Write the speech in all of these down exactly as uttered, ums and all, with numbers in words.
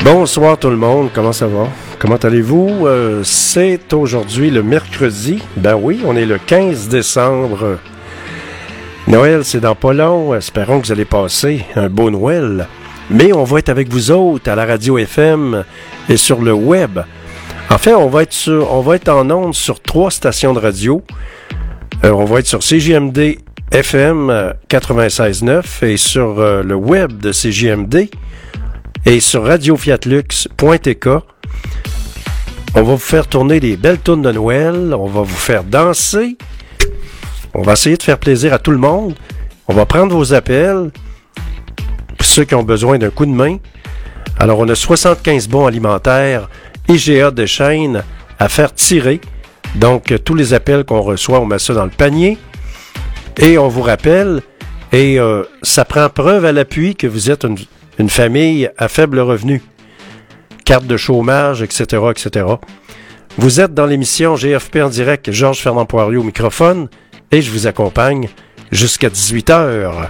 Bonsoir tout le monde, comment ça va? Comment allez-vous? Euh, c'est aujourd'hui le mercredi. Ben oui, on est le quinze décembre. Noël, c'est dans pas long. Espérons que vous allez passer un beau Noël. Mais on va être avec vous autres à la radio F M et sur le web. En fait, on va être, sur, on va être en ondes sur trois stations de radio. Euh, on va être sur C J M D F M quatre-vingt-seize neuf et sur euh, le web de C J M D et sur radio fiat lux point t k. On va vous faire tourner des belles tunes de Noël. On va vous faire danser. On va essayer de faire plaisir à tout le monde. On va prendre vos appels pour ceux qui ont besoin d'un coup de main. Alors, on a soixante-quinze bons alimentaires I G A de chaîne à faire tirer. Donc, tous les appels qu'on reçoit, on met ça dans le panier. Et on vous rappelle, et euh, ça prend preuve à l'appui que vous êtes une, une famille à faible revenu. Carte de chômage, et cetera, et cetera. Vous êtes dans l'émission G F P en direct, Georges Fernand Poirier au microphone, et je vous accompagne jusqu'à dix-huit heures.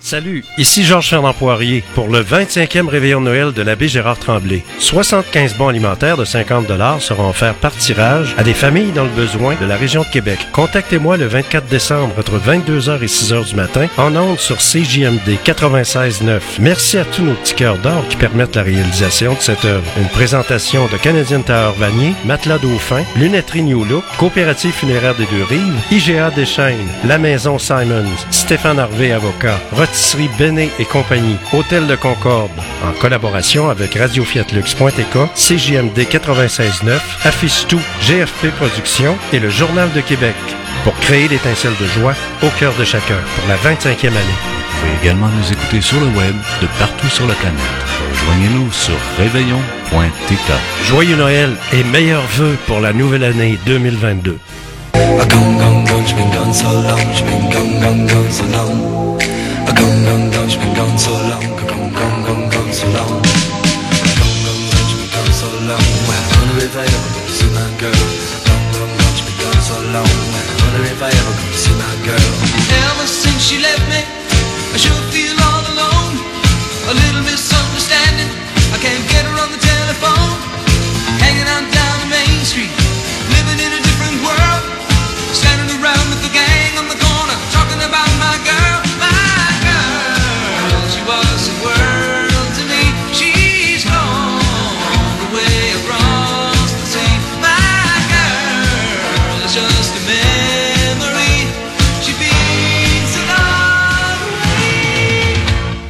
Salut, ici Georges Fernand Poirier pour le vingt-cinquième réveillon de Noël de l'abbé Gérard Tremblay. soixante-quinze bons alimentaires de cinquante dollars seront offerts par tirage à des familles dans le besoin de la région de Québec. Contactez-moi le vingt-quatre décembre entre vingt-deux heures et six heures du matin en ondes sur C J M D quatre-vingt-seize neuf. Merci à tous nos petits cœurs d'or qui permettent la réalisation de cette œuvre. Une présentation de Canadian Tower Vanier, Matelas Dauphin, Lunetterie New Look, Coopérative funéraire des Deux-Rives, I G A Deschaines, La Maison Simons, Stéphane Harvey Avocat, Rotisserie Béné et compagnie, Hôtel de Concorde, en collaboration avec Radio Fiat Lux.T K, C J M D quatre-vingt-seize neuf, Affiche Tout, G F P Productions et le Journal de Québec, pour créer l'étincelle de joie au cœur de chacun pour la vingt-cinquième année. Vous pouvez également nous écouter sur le web de partout sur la planète. Rejoignez-nous sur réveillon point T K. Joyeux Noël et meilleurs vœux pour la nouvelle année deux mille vingt-deux. A gone, gone, gone, she's been gone so long, she's been gone, gone, gone so long. A gone, gone, gone, she's been gone so long, a gone, gone, gone, gone so long. A gone, gone, gone, she's been gone so long. Well, I wonder if I ever got to see my girl. A gone, gone, gone, she's been gone so long. Well, I wonder if I ever got to see my girl. Ever since she left me, I sure feel all alone. A little misunderstanding, I can't get her on the telephone. Hanging out down the main street, living in a different world. Standing around with the gang on the corner, talking about my girl, my girl. She was the world to me. She's gone away across the sea. My girl is just a memory. She beats a lot away.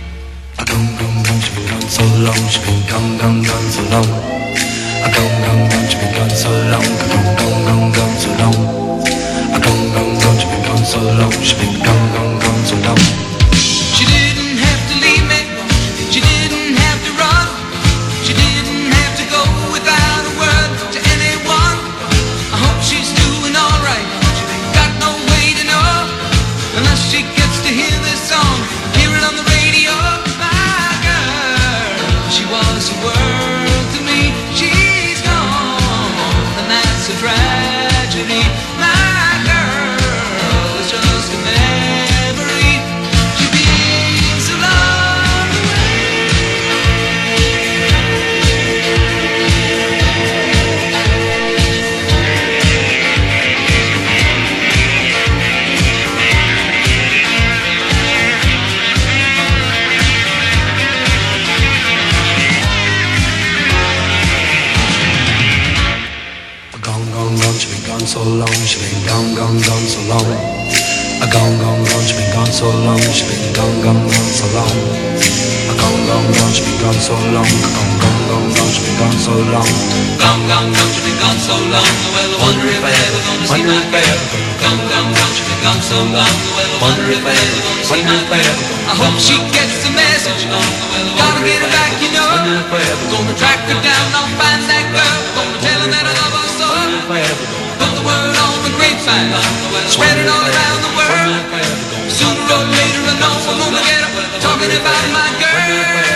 A gone, gone, gone, she's been gone so long, she's been gone, gone, gone so long. A gone, gone, gone, she's been gone so long, a gone, gone, gone, gone so long. A gone, gone, gone, she's been gone so long, she's been gone, gone, gone so long. She didn't have to leave me, she didn't have to run, she didn't have to go without a word to anyone. I hope she's doing alright, she ain't got no way to know, unless she gets to hear this song, hear it on the radio. My girl, she was the world to me, she's gone, and that's a tragedy. My girl is just a memory. She beats a lot away. A gone, gone, gone, she's been gone so long, she's been gone, gone, gone so long. A gone, gone, gone, she's been gone so long, she's been gone, gone, gone so long. A gone, gone, gone, she's been gone so long, a gone, gone, gone, gone, she's been gone so long. Gone, gone, gone, she's been gone so long. Well, I wonder if I ever gonna see my girl. Gone, gone, gone, she's been gone so long. Well, I wonder if I ever gonna see my girl. I hope she gets the message. Gotta get her back, you know. Gonna track her down, I'll find that girl. Gonna tell her that I love her so. Put the word on the grapevine, spread it all around the world. Sooner or later I know I'm gonna get her talking about my girl.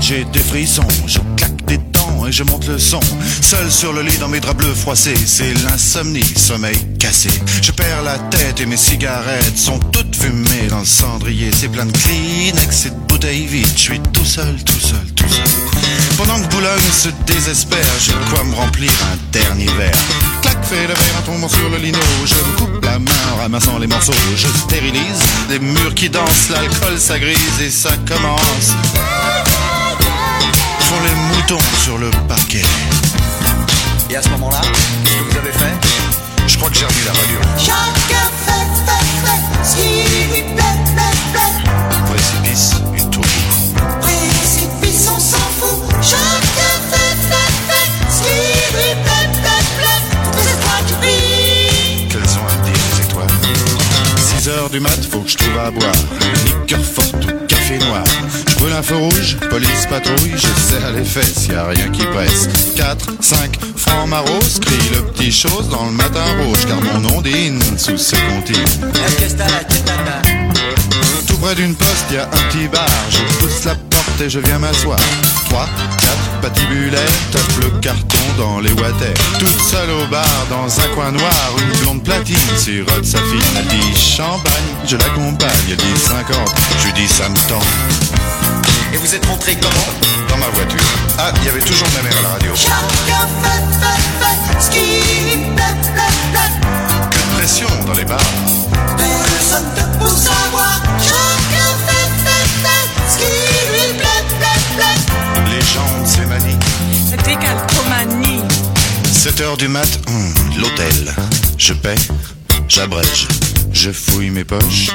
j'ai des frissons. Je claque des dents et je monte le son. Seul sur le lit dans mes draps bleus froissés, c'est l'insomnie, sommeil cassé. Je perds la tête et mes cigarettes sont toutes fumées dans le cendrier. C'est plein de Kleenex et de bouteilles vides. Je suis tout seul, tout seul, tout seul. Pendant que Boulogne se désespère, j'ai de quoi me remplir un dernier verre. Clac, fait le verre en tombant sur le lino. Je me coupe la main en ramassant les morceaux. Je stérilise des murs qui dansent, l'alcool ça grise et ça commence. Font les moutons sur le parquet. Et à ce moment-là, qu'est-ce que vous avez fait? Je crois que j'ai remis la radio. Chacun fait, fait, fait ce qui lui plaît, plaît, plaît. Précipice, une tour. Précipice, on s'en fout. Chacun fait, fait, fait ce qui lui plaît, plaît, plaît. Toutes les étoiles qui brillent. Quelles ont à dire les étoiles? six heures du mat, faut que je trouve à boire. Liqueur forte ou café noir. Je brûle un feu rouge, police patrouille. Je serre les fesses, y a rien qui presse. quatre, cinq francs maros, crie le petit chose dans le matin rouge. Car mon nom ondine sous ce comptine. Tout près d'une poste, y a un petit bar. Je pousse la porte et je viens m'asseoir. trois, quatre patibulaires, tape le carton dans les water. Toute seule au bar, dans un coin noir, une blonde platine sirote sa fille. Elle dit champagne, je l'accompagne. Elle dit cinquante, je lui dis ça me tend. Et vous êtes rentré comment? Dans ma voiture. Ah, il y avait toujours ma mère à la radio. Chacun fait, fait, fait ce qui lui plaît, plaît, plaît. Que de pression dans les bars. Personne te pousse à voir. Chacun fait, fait, fait ce qui lui plaît, plaît, plaît. Les jambes, c'est manie. La décalcomanie. sept heures du mat, hum, l'hôtel. Je paie, j'abrège, je fouille mes poches.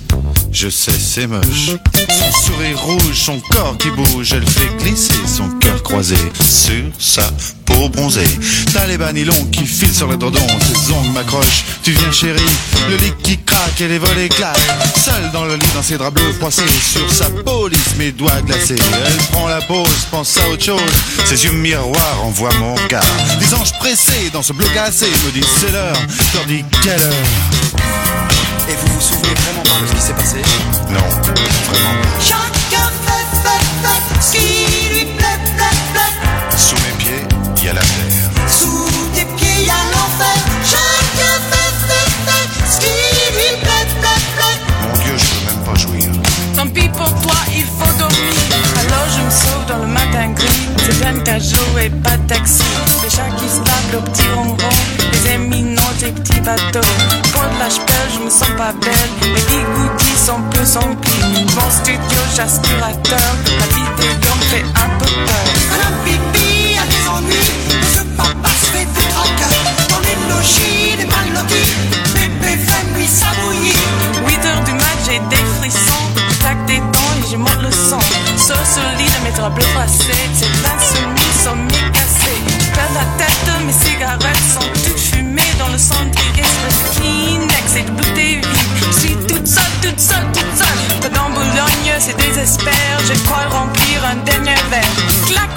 Je sais, c'est moche. Son sourire rouge, son corps qui bouge. Elle fait glisser son cœur croisé sur sa peau bronzée. T'as les bas nylons qui filent sur le dodon. Ses ongles m'accrochent, tu viens chérie. Le lit qui craque et les volets claquent. Seule dans le lit, dans ses draps bleus froissés. Sur sa peau lisse, mes doigts glacés. Elle prend la pause, pense à autre chose. Ses yeux miroirs envoient mon regard. Des anges pressés dans ce bleu glacé me disent c'est l'heure. Je leur dis quelle heure. Et vous vous souvenez vraiment pas de ce qui s'est passé? Non, vraiment pas. Chacun fait, fait, fait ce qui lui plaît, plaît, plaît. Sous mes pieds, il y a la terre. Sous tes pieds, y a l'enfer. Chacun fait, fait, fait ce qui lui plaît, plaît, plaît. Mon Dieu, je peux même pas jouir. Tant pis pour toi, il faut dormir. Alors je me sauve dans le matin gris. C'est un cajot et pas de taxi. Des chats qui se tapent au petit ronron. Des éminents, des petits bateaux. Pour de la ch'pelle, je me sens pas belle. Mes bigoudis sont plus emplis. Mon studio, j'aspirateur. La vidéo me fait un peu peur. Madame Pipi a des ennuis. Ce papa se fait des tracas. Dans les logis, les mal lotis. Bébé fait nuit s'abouillir. huit heures du mat, j'ai des frissons. Je claque des dents et je monte le son. Sur ce lit de mes draps bleus froissés. C'est l'insomnie, sommeil cassé. Je perds la tête, mes cigarettes sont toutes fumées dans le cendrier. C'est Kleenex et de bouteilles vides. Je suis toute seule, toute seule, toute seule. Pas dans Boulogne, c'est désespère. J'ai de quoi remplir un dernier verre. Clac,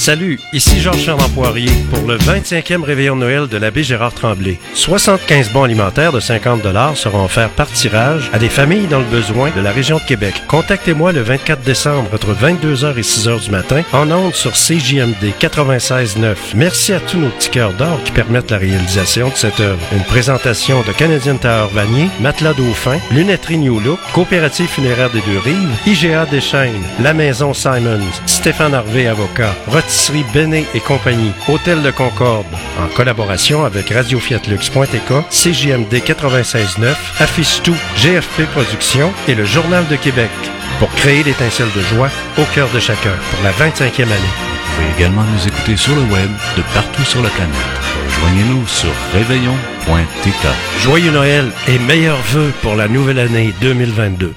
Salut, ici Georges Fernand Poirier pour le vingt-cinquième réveillon de Noël de l'abbé Gérard Tremblay. soixante-quinze bons alimentaires de cinquante dollars seront offerts par tirage à des familles dans le besoin de la région de Québec. Contactez-moi le vingt-quatre décembre entre vingt-deux heures et six heures du matin en ondes sur C J M D quatre-vingt-seize neuf. Merci à tous nos petits cœurs d'or qui permettent la réalisation de cette œuvre. Une présentation de Canadian Tower Vanier, Matelas Dauphin, Lunetterie New Look, Coopérative funéraire des Deux-Rives, I G A Deschaines, La Maison Simons, Stéphane Harvey Avocat, Rotisserie Béné et compagnie, Hôtel de Concorde, en collaboration avec Radio Fiat Lux point T K, C J M D quatre-vingt-seize neuf, Affiche Tout, G F P Productions et le Journal de Québec, pour créer l'étincelle de joie au cœur de chacun pour la vingt-cinquième année. Vous pouvez également nous écouter sur le web de partout sur la planète. Rejoignez-nous sur réveillon point T K. Joyeux Noël et meilleurs vœux pour la nouvelle année deux mille vingt-deux.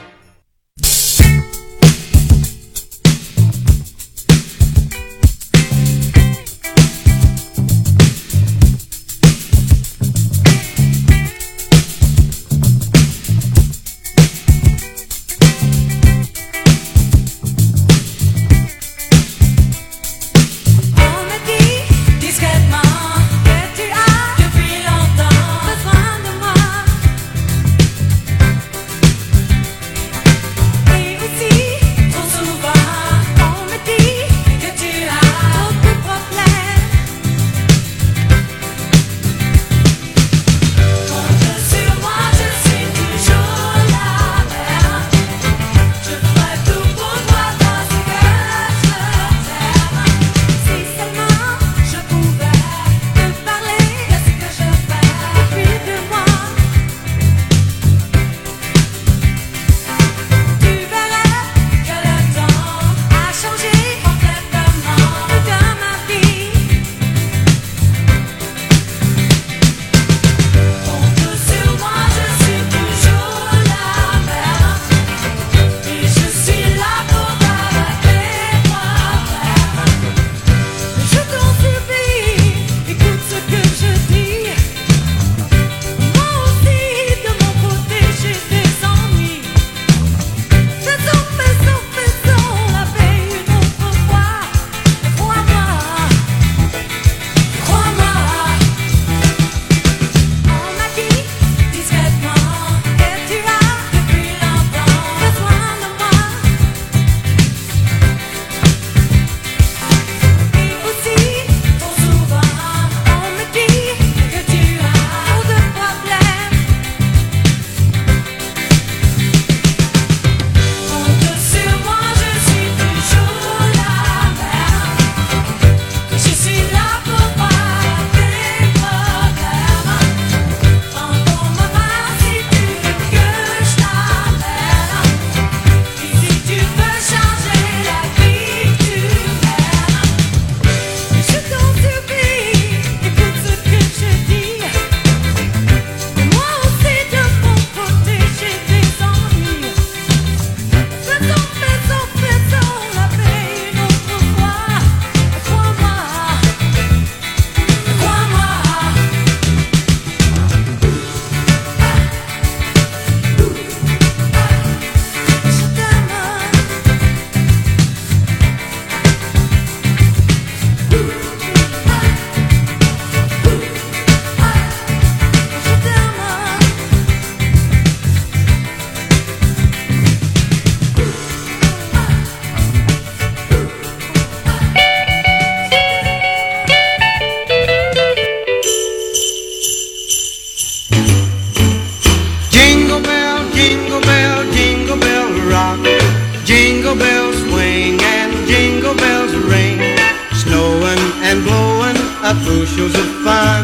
bushels of fun.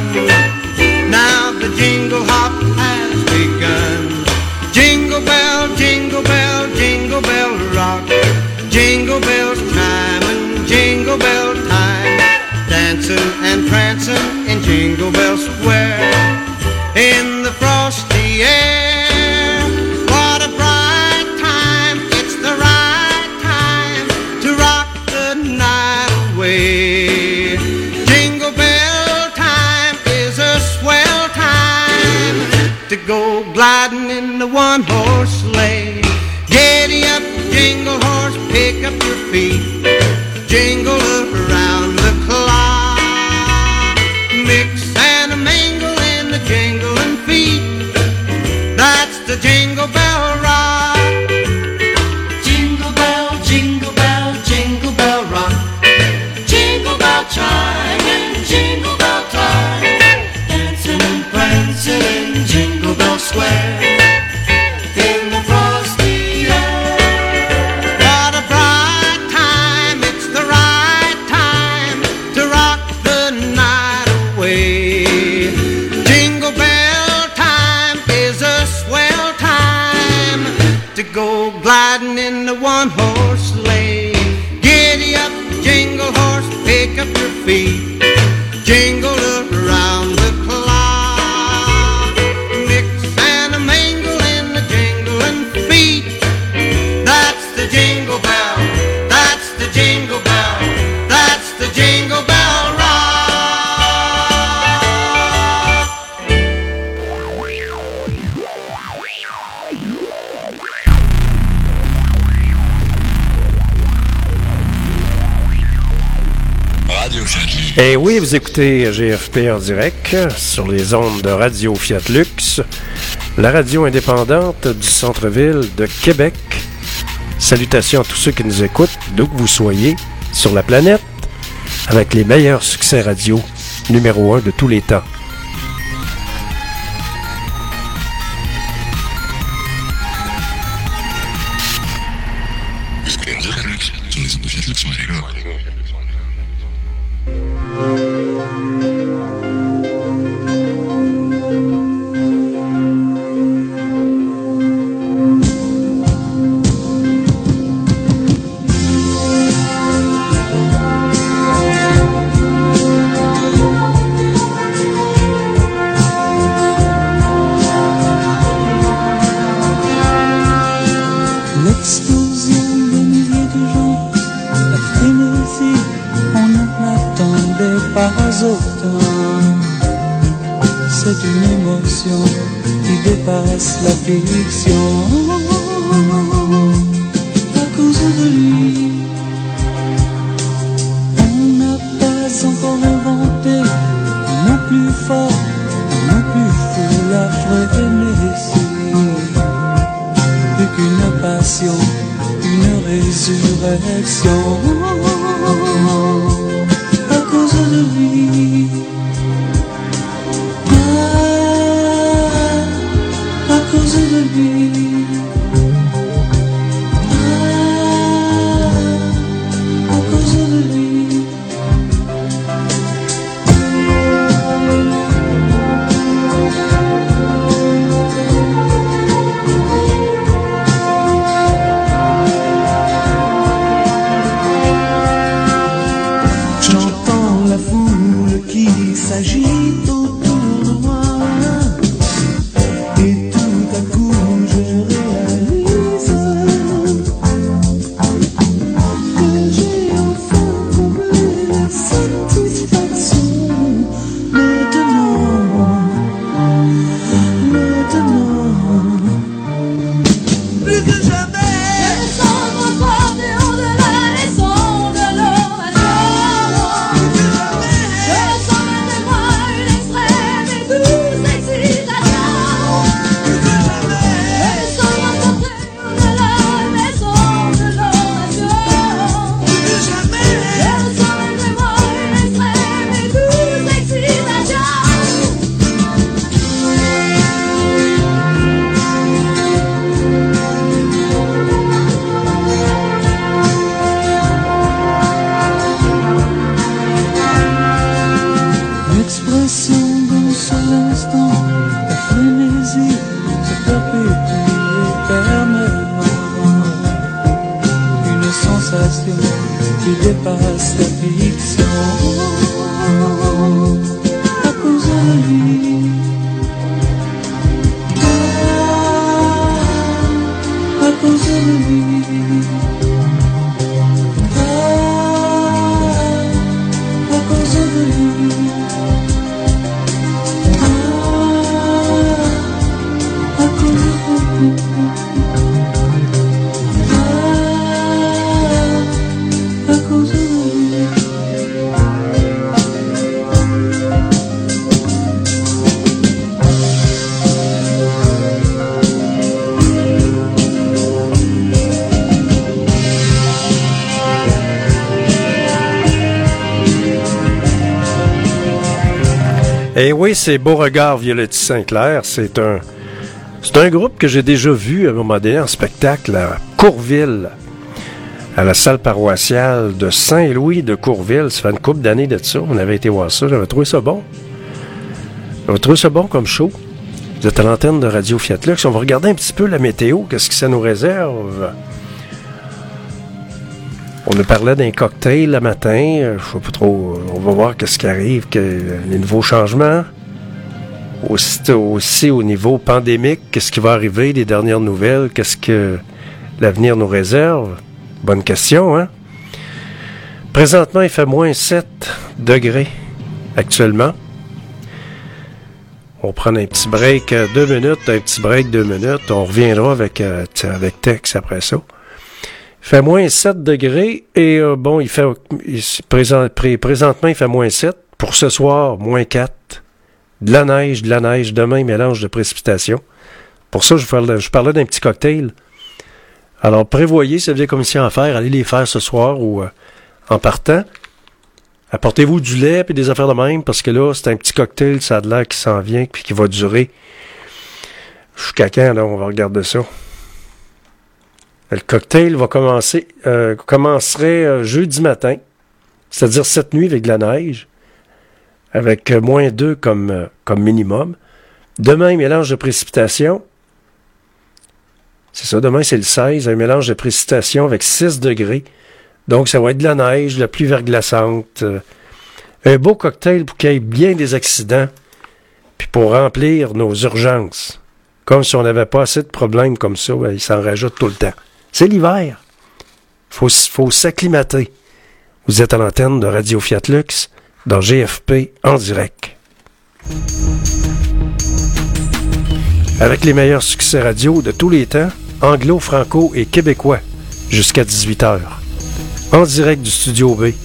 Now the jingle hop has begun. Jingle bell, jingle bell, jingle bell rock. Jingle bells chime and jingle bell time. Dancing and prancing in Jingle Bell Square. In the frosty air, what a bright time. It's the right time to rock the night away. Jingle bell time is a swell time to go gliding in the one-horse sleigh. Giddy up, jingle horse, pick up your feet. Jingle around the Jingle Bell Rock. Jingle bell, jingle bell, jingle bell rock. Jingle bell chime and jingle bell time, dancing and prancing in Jingle Bell Square. In the frosty air. What a bright time, it's the right time to rock the night away. Jingle bell time is a swell time to go gliding in the one-horse sleigh. Giddy up, jingle horse, pick up your feet, jingle around the clock. Mix and a mingle in the jingling feet. That's the jingle bell, that's the jingle bell, that's the Jingle Bell Rock. Et oui, vous écoutez G F P en direct sur les ondes de Radio Fiat Lux, la radio indépendante du centre-ville de Québec. Salutations à tous ceux qui nous écoutent, d'où que vous soyez, sur la planète, avec les meilleurs succès radio numéro un de tous les temps. L'explosion des milliers de gens, la frénésie, on n'en attendait pas autant. C'est une émotion qui dépasse la fiction. À cause de lui, on n'a pas encore inventé non plus fort, non plus fou la frénésie. Plus qu'une passion, une résurrection. À cause de lui, ah, à cause de lui, ah, à cause de lui. S'agite autour de moi et tout à coup je réalise que j'ai enfin trouvé la satisfaction. Maintenant, maintenant, plus que jamais, je sens mon corps et au-delà les sons de l'ovation. Qui dépasse la fiction. À cause de lui, ah, à cause de lui, ah, à cause de lui, ah, à cause de lui. Eh oui, c'est Beauregard Violetti Saint-Clair. C'est un, c'est un groupe que j'ai déjà vu à un moment donné en spectacle à Courville, à la salle paroissiale de Saint-Louis de Courville. Ça fait une couple d'années de ça. On avait été voir ça. J'avais trouvé ça bon. J'avais trouvé ça bon comme show. Vous êtes à l'antenne de Radio Fiat Lux. On va regarder un petit peu la météo. Qu'est-ce que ça nous réserve? On nous parlait d'un cocktail le matin. Je sais pas trop. On va voir qu'est-ce qui arrive, que les nouveaux changements. Aussi, aussi au niveau pandémique, qu'est-ce qui va arriver, les dernières nouvelles, qu'est-ce que l'avenir nous réserve? Bonne question, hein? Présentement, il fait moins sept degrés actuellement. On prend un petit break, euh, deux minutes, un petit break, deux minutes. On reviendra avec, euh, avec Tex après ça. Il fait moins sept degrés et euh, bon, il fait il, présent, pré, présentement, il fait moins sept. Pour ce soir, moins quatre. De la neige, de la neige. Demain, mélange de précipitations. Pour ça, je parlais, je parlais d'un petit cocktail. Alors, prévoyez, si vous avez des commissions à faire, allez les faire ce soir ou euh, en partant. Apportez-vous du lait et des affaires de même, parce que là, c'est un petit cocktail, ça a de l'air qui s'en vient puis qui va durer. Jusqu'à quand, là, on va regarder ça. Le cocktail va commencer, euh, commencerait euh, jeudi matin, c'est-à-dire cette nuit avec de la neige, avec euh, moins deux comme, euh, comme minimum. Demain, mélange de précipitations. C'est ça, demain, c'est le seize, un mélange de précipitations avec six degrés. Donc, ça va être de la neige, de la pluie verglaçante. Euh, un beau cocktail pour qu'il y ait bien des accidents, puis pour remplir nos urgences. Comme si on n'avait pas assez de problèmes comme ça, ben, il s'en rajoute tout le temps. C'est l'hiver. Il faut, faut s'acclimater. Vous êtes à l'antenne de Radio Fiat Lux, dans G F P en direct. Avec les meilleurs succès radio de tous les temps, anglo, franco et québécois, jusqu'à dix-huit heures. En direct du Studio B.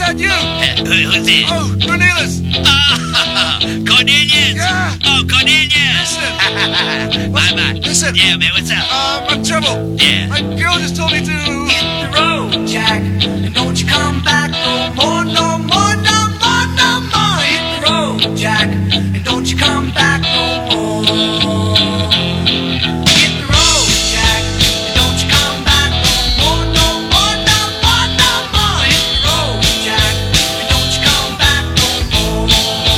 that you? Uh, who, who's it? Oh, Cornelius. Oh, Cornelius. Yeah. Oh, Cornelius. Listen. Bye, bye. Listen. Yeah, man, what's up? Uh, I'm in trouble. Yeah. My girl just told me to Hit the road, Jack, and don't you come back no more, no more, no more, no more. Hit the road, Jack, and don't you come back no more. Hit the road, Jack, and don't you come back no more, no more, no more, no more. Hit the road, Jack, and don't you come back no more.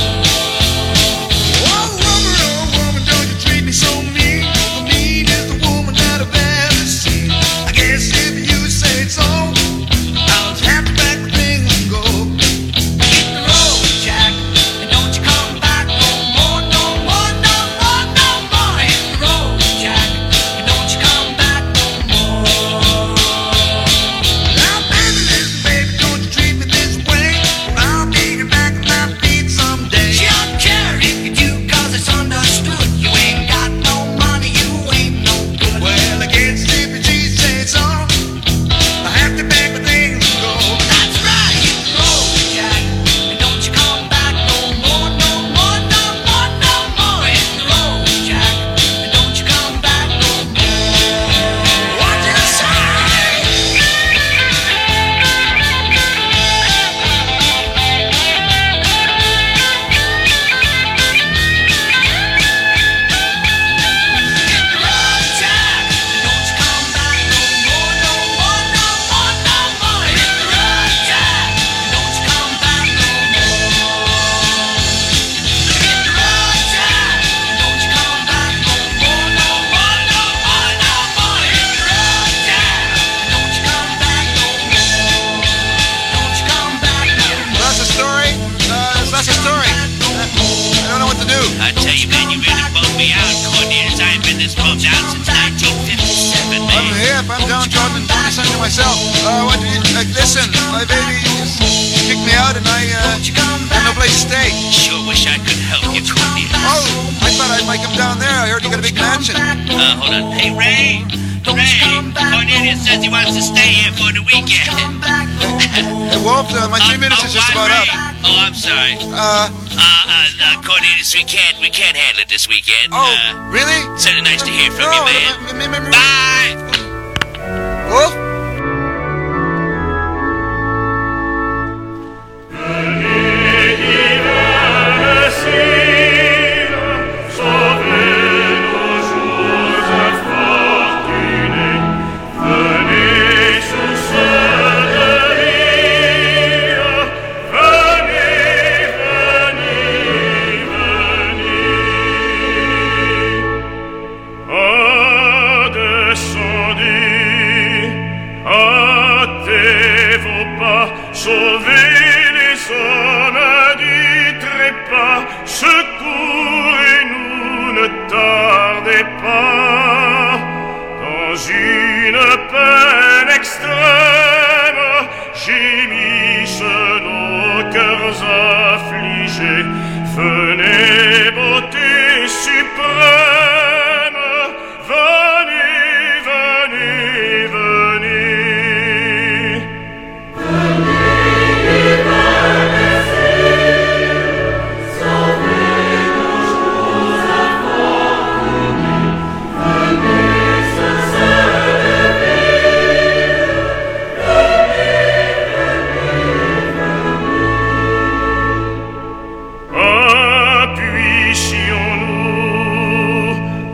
Oh, woman, oh, woman, don't you treat me so mean. The mean is the woman that I've ever seen. I guess if you say so, I'll have to pack the things and go. Hit the road, Jack, and don't you come back no more, no more, no more, no more. Hit the road, Jack, and don't you come back no more. Now, baby, listen, baby, don't you treat me this way. I'll be back on my feet someday. She don't care if you do, cause it's understood. You ain't got no money, you ain't no good. Well, I guess if she says so, I have to pack my things and go. That's right, hit the road, Jack, and don't you come back no more, no more, no more, no more. Hit the road, Jack, and don't you come back no more. What you say? Hit the road, Jack, and don't you come back no more, no more, no more, no more. Hit the road, Jack, and don't you come back no more. Hit the road, Jack, and don't you come back no more, no more, no more, no more. Hit the road, Jack, and don't you come back no more. Don't you come back no more. That's a story. Uh, that's a story. I don't know what to do. I tell you, man, you really bummed me out, Cornelius. I ain't been this bummed out since nineteen fifty-seven, I'm man. here. I'm downtrodden, doing something to myself. Uh, what? Uh, listen, my baby kicked me out, and I uh, have no place to stay. Sure wish I could help you, Cornelius. Oh, I thought I might come down there. I heard you got a big mansion. Uh, hold on. Hey, Ray. Ray, Cornelius says he wants to stay here for the weekend. Hey, Wolf, uh, my three Uh, minutes oh, is just what, about Ray? up. Oh, I'm sorry. Uh, Uh, uh, uh, Cornelius, we can't, we can't handle it this weekend. oh, Uh, really? certainly nice to hear from No, you, man. m- m- m- m- Bye. Wolf? Descendez, hâtez vos pas, sauvez les hommes du trépas, secourez-nous, ne tardez pas. Dans une peine extrême, gémissent nos cœurs affligés. Venez, beauté suprême, venez, venez, venez. Appuions-nous,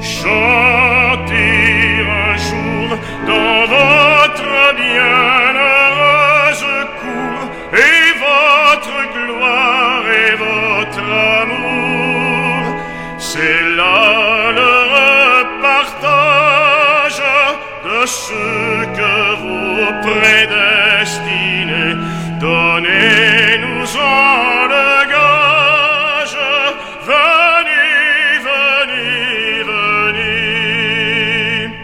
chanter un jour dans votre bienheureuse cour, et votre gloire et votre amour. C'est là le repartage de ce que vous prédestinez. Donnez-nous-en le gage. Venez, venez, venez.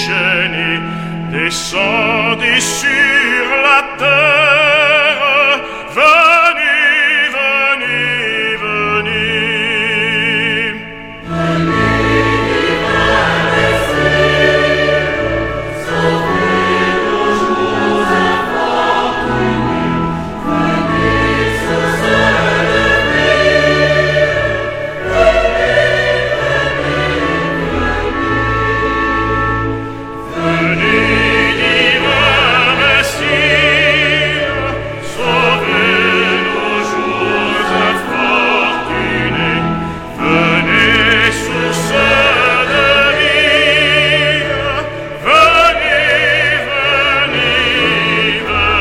déchaînés, descendez sur la terre, venez, venez, venez. Venez, divin Messie, sauvez nos jours infortunés, venez sur ce navire, venez, venez, venez, divin Messie, sauvez nos jours infortunés, venez sur ce navire, venez, venez,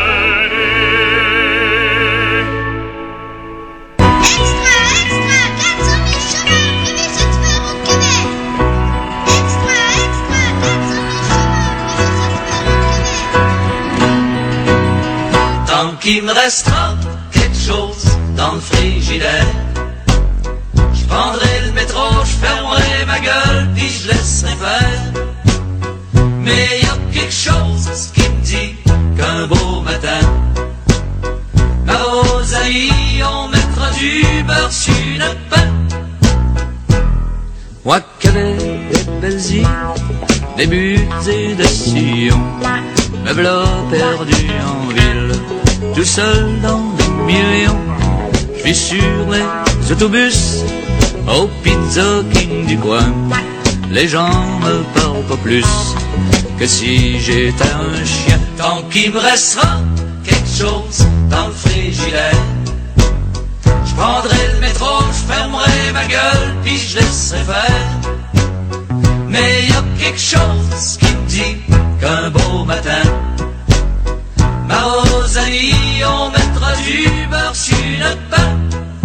venez. Extra, extra, quatre cent mille chemins privés se trouvent au Québec. Extra, extra, quatre cent mille chemins privés se trouvent au Québec. Tant qu'il me restera quelque chose dans le frigidaire, je prendrai le métro, je fermerai ma gueule, puis je laisserai faire. Mais y a quelque chose qui me dit qu'un beau matin, ma Rosalie, on mettra du beurre sur notre pain. Moi qu'avais des belles îles, des buts et des sillons, me v'là perdu en ville, tout seul dans des millions. Je vis sur les autobus, au Pizza King du coin. Les gens me parlent pas plus que si j'étais un chien. Tant qu'il me restera quelque chose dans le frigidaire, je prendrai le métro, je fermerai ma gueule, puis je laisserai faire. Mais y a quelque chose qui me dit qu'un beau matin, ma Rosalie, on mettra du beurre sur notre pain.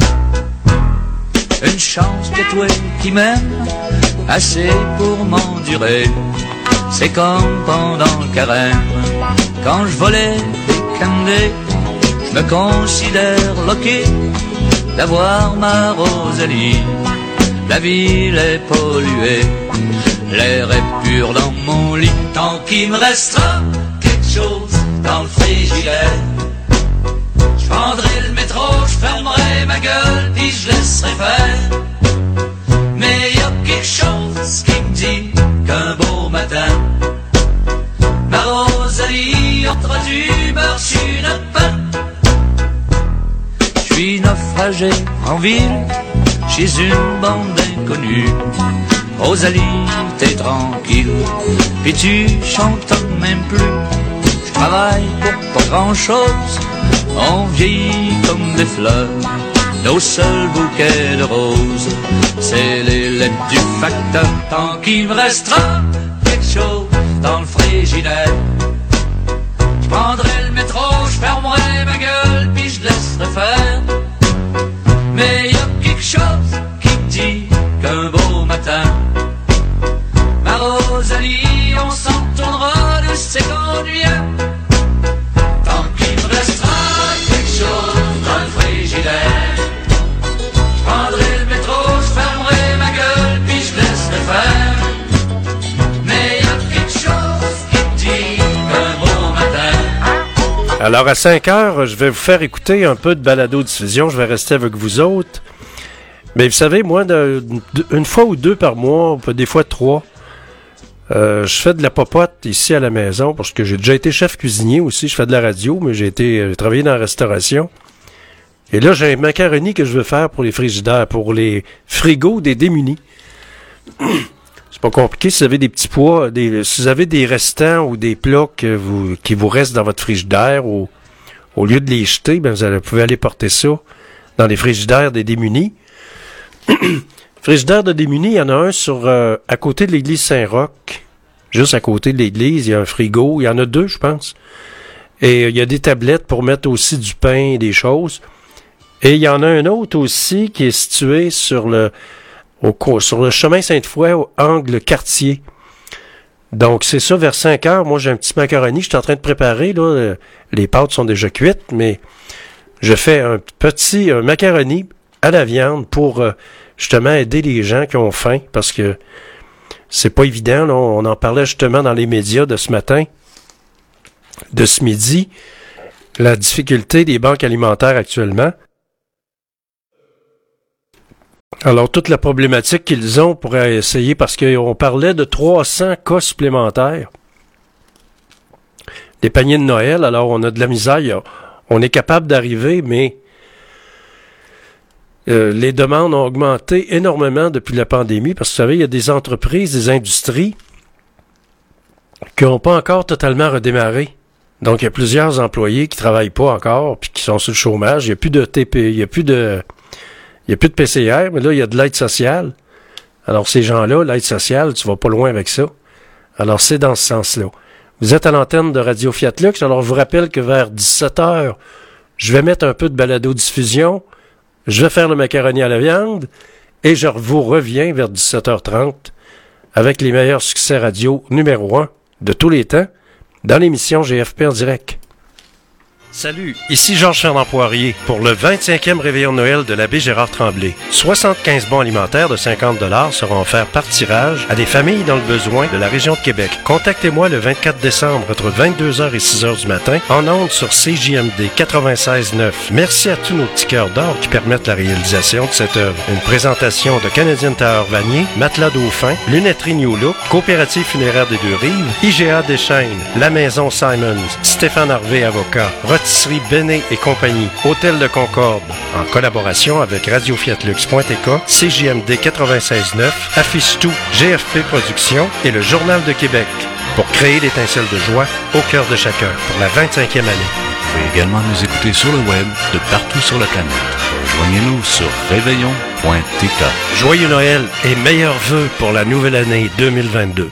Une chance que toi qui m'aimes assez pour m'endurer. C'est comme pendant le carême, quand je volais des candés, je me considère loqué d'avoir ma Rosalie. La ville est polluée, l'air est pur dans mon lit. Tant qu'il me restera quelque chose dans le frigidaire, je prendrai le métro, je fermerai ma gueule, puis je laisserai faire. Mais y a quelque chose qui me dit qu'un beau matin, ma Rosalie, on mettra du beurre sur notre pain. Je suis naufragé en ville, chez une bande d'inconnus. Rosalie, t'es tranquille, puis tu chantes même plus. Je travaille pour pas grand chose, on vieillit comme des fleurs. Nos seuls bouquets de roses, c'est les lettres du facteur. Tant qu'il me restera quelque chose dans le frigidaire, je prendrai le métro, je fermerai ma gueule, puis je laisserai faire. Mais y a quelque chose qui me dit qu'un beau matin, ma Rosalie, on s'en tournera de ses conduits. Tant qu'il me restera quelque chose dans le frigidaire, je prendrai le métro, je fermerai ma gueule, puis je laisserai faire. Mais y a quelque chose qui me dit qu'un beau matin. Alors, à cinq heures, je vais vous faire écouter un peu de balado-diffusion. Je vais rester avec vous autres. Mais vous savez, moi, de, de, une fois ou deux par mois, des fois trois, euh, je fais de la popote ici à la maison parce que j'ai déjà été chef cuisinier aussi. Je fais de la radio, mais j'ai été j'ai travaillé dans la restauration. Et là, j'ai un macaroni que je veux faire pour les frigidaires, pour les frigos des démunis. C'est pas compliqué. Si vous avez des petits pois, des, si vous avez des restants ou des plats que vous, qui vous restent dans votre frigidaire, ou, au lieu de les jeter, ben vous, allez, vous pouvez aller porter ça dans les frigidaires des démunis. Frigidaire de démunis, il y en a un sur euh, à côté de l'église Saint-Roch. Juste à côté de l'église, il y a un frigo. Il y en a deux, je pense. Et euh, il y a des tablettes pour mettre aussi du pain et des choses. Et il y en a un autre aussi qui est situé sur le au, sur le chemin Sainte-Foy, au angle Cartier. Donc, c'est ça, vers cinq heures. Moi, j'ai un petit macaroni. Je suis en train de préparer, là. Les pâtes sont déjà cuites, mais je fais un petit un macaroni à la viande pour, euh, justement, aider les gens qui ont faim, parce que c'est pas évident. Là. On en parlait justement dans les médias de ce matin, de ce midi, la difficulté des banques alimentaires actuellement. Alors, toute la problématique qu'ils ont pour essayer, parce qu'on parlait de trois cents cas supplémentaires, des paniers de Noël, alors on a de la misère, on est capable d'arriver, mais euh, les demandes ont augmenté énormément depuis la pandémie, parce que vous savez, il y a des entreprises, des industries qui n'ont pas encore totalement redémarré. Donc, il y a plusieurs employés qui travaillent pas encore, puis qui sont sur le chômage. Il n'y a plus de T P, il n'y a plus de, il y a plus de P C R, mais là, il y a de l'aide sociale. Alors, ces gens-là, l'aide sociale, tu vas pas loin avec ça. Alors, c'est dans ce sens-là. Vous êtes à l'antenne de Radio Fiat Lux, alors je vous rappelle que vers dix-sept heures, je vais mettre un peu de balado-diffusion, je vais faire le macaroni à la viande, et je vous reviens vers dix-sept heures trente avec les meilleurs succès radio numéro un de tous les temps, dans l'émission G F P en direct. Salut, ici Georges Fernand Poirier pour le vingt-cinquième réveillon de Noël de l'abbé Gérard Tremblay. soixante-quinze bons alimentaires de cinquante dollars seront offerts par tirage à des familles dans le besoin de la région de Québec. Contactez-moi le vingt-quatre décembre entre vingt-deux heures et six heures du matin en ondes sur C J M D quatre-vingt-seize neuf. Merci à tous nos petits cœurs d'or qui permettent la réalisation de cette œuvre. Une présentation de Canadian Tower Vanier, Matelas Dauphin, Lunetterie New Look, Coopérative funéraire des Deux-Rives, I G A Deschaines, La Maison Simons, Stéphane Harvey Avocat, Rotisserie Béné et compagnie, Hôtel de Concorde, en collaboration avec Radio Fiat Lux point T K, C J M D quatre-vingt-seize neuf, Affiche Tout, G F P Productions et le Journal de Québec, pour créer l'étincelle de joie au cœur de chacun pour la vingt-cinquième année. Vous pouvez également nous écouter sur le web de partout sur la planète. Rejoignez-nous sur réveillon point T K. Joyeux Noël et meilleurs vœux pour la nouvelle année deux mille vingt-deux.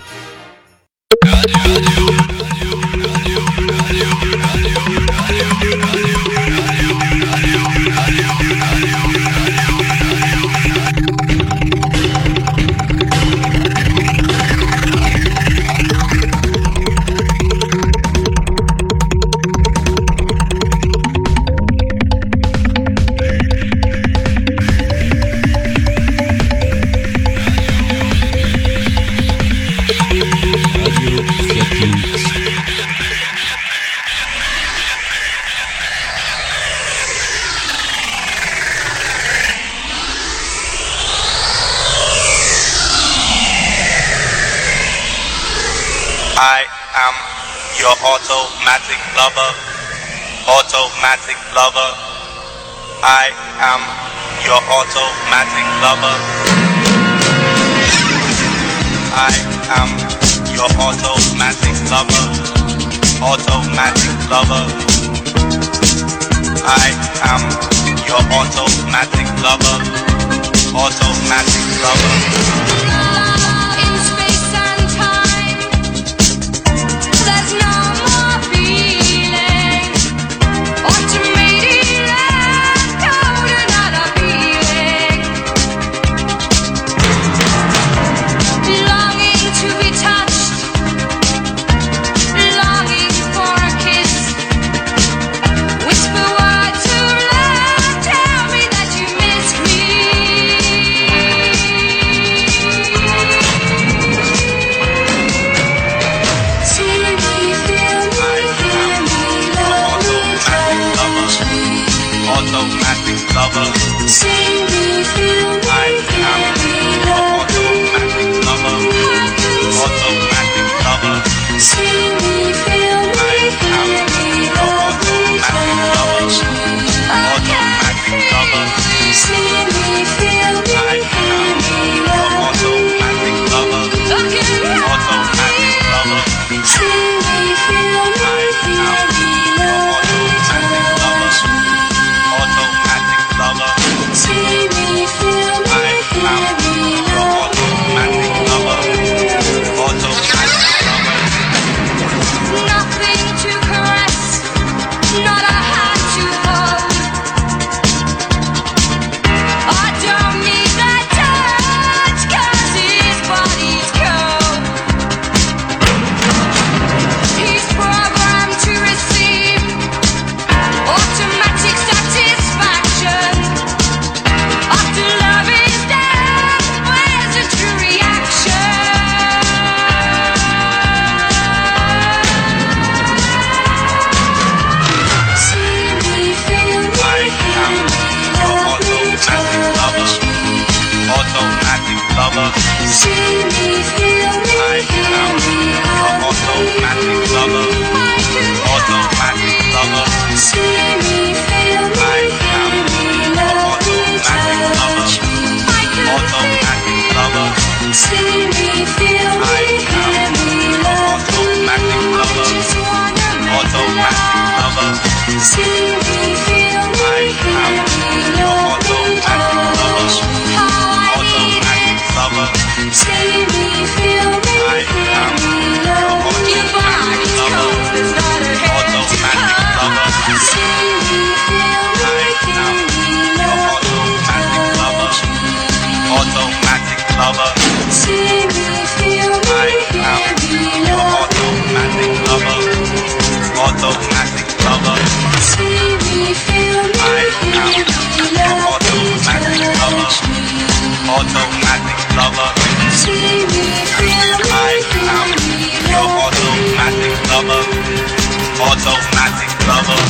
I am your automatic lover, automatic lover. I am your automatic lover. I am your automatic lover, automatic lover. I am your automatic lover, automatic lover. There's no more feeling. Automated love, code another feeling. Longing to be touched, longing for a kiss. Whisper words of love, tell me that you miss me. Automatic lover. See me, feel me, I am your automatic lover. Automatic lover. see me, feel me, I am your automatic lover. Automatic lover. see me, feel me, I am your automatic lover. Automatic lover. see me, feel me, I am your automatic lover. Automatic lover. see me, feel me, I am your automatic lover. Automatic lover. nothing to caress, not a hand to hold. I don't need that touch, 'cause his body's cold. lover, automatic lover.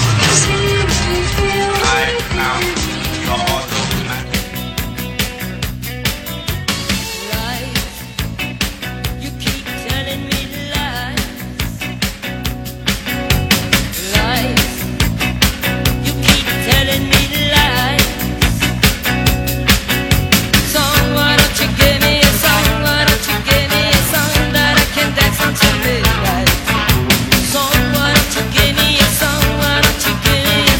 I found your automatic. You keep telling me lies. Lies. You keep telling me lies. So why don't you give me a song? Why don't you give me a song that I can dance until midnight? So why don't you give me a song? Why don't you give me a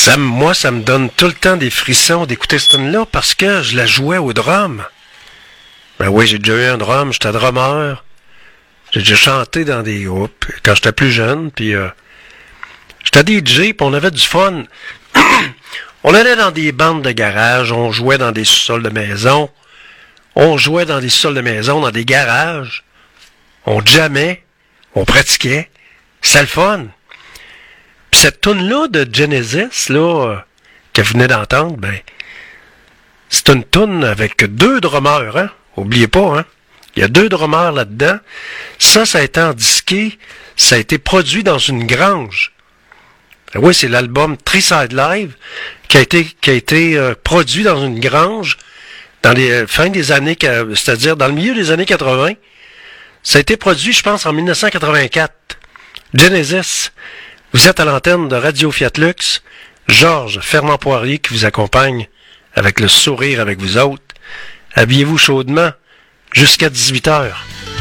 Ça, me- moi, ça me donne tout le temps des frissons d'écouter cette tune-là parce que je la jouais au drum. Ben oui, j'ai déjà eu un drum, j'étais drummer. J'ai déjà chanté dans des groupes quand j'étais plus jeune, puis euh, j'étais D J, puis on avait du fun. On allait dans des bandes de garage, on jouait dans des sous-sols de maison, on jouait dans des sous-sols de maison, dans des garages, on jammait, on pratiquait, c'était le fun. Puis cette tune-là de Genesis, là, euh, que vous venez d'entendre, ben, c'est une tune avec deux drummers, hein? Oubliez pas, hein? Il y a deux drummers là-dedans. Ça, ça a été endisqué, ça a été produit dans une grange. Ben oui, c'est l'album Treeside Live qui a été, qui a été euh, produit dans une grange dans les euh, fins des années, que- c'est-à-dire dans le milieu des années quatre-vingts. Ça a été produit, je pense, en mille neuf cent quatre-vingt-quatre. Genesis, vous êtes à l'antenne de Radio Fiat Lux. Georges Fernand-Poirier qui vous accompagne avec le sourire avec vous autres. Habillez-vous chaudement jusqu'à dix-huit heures.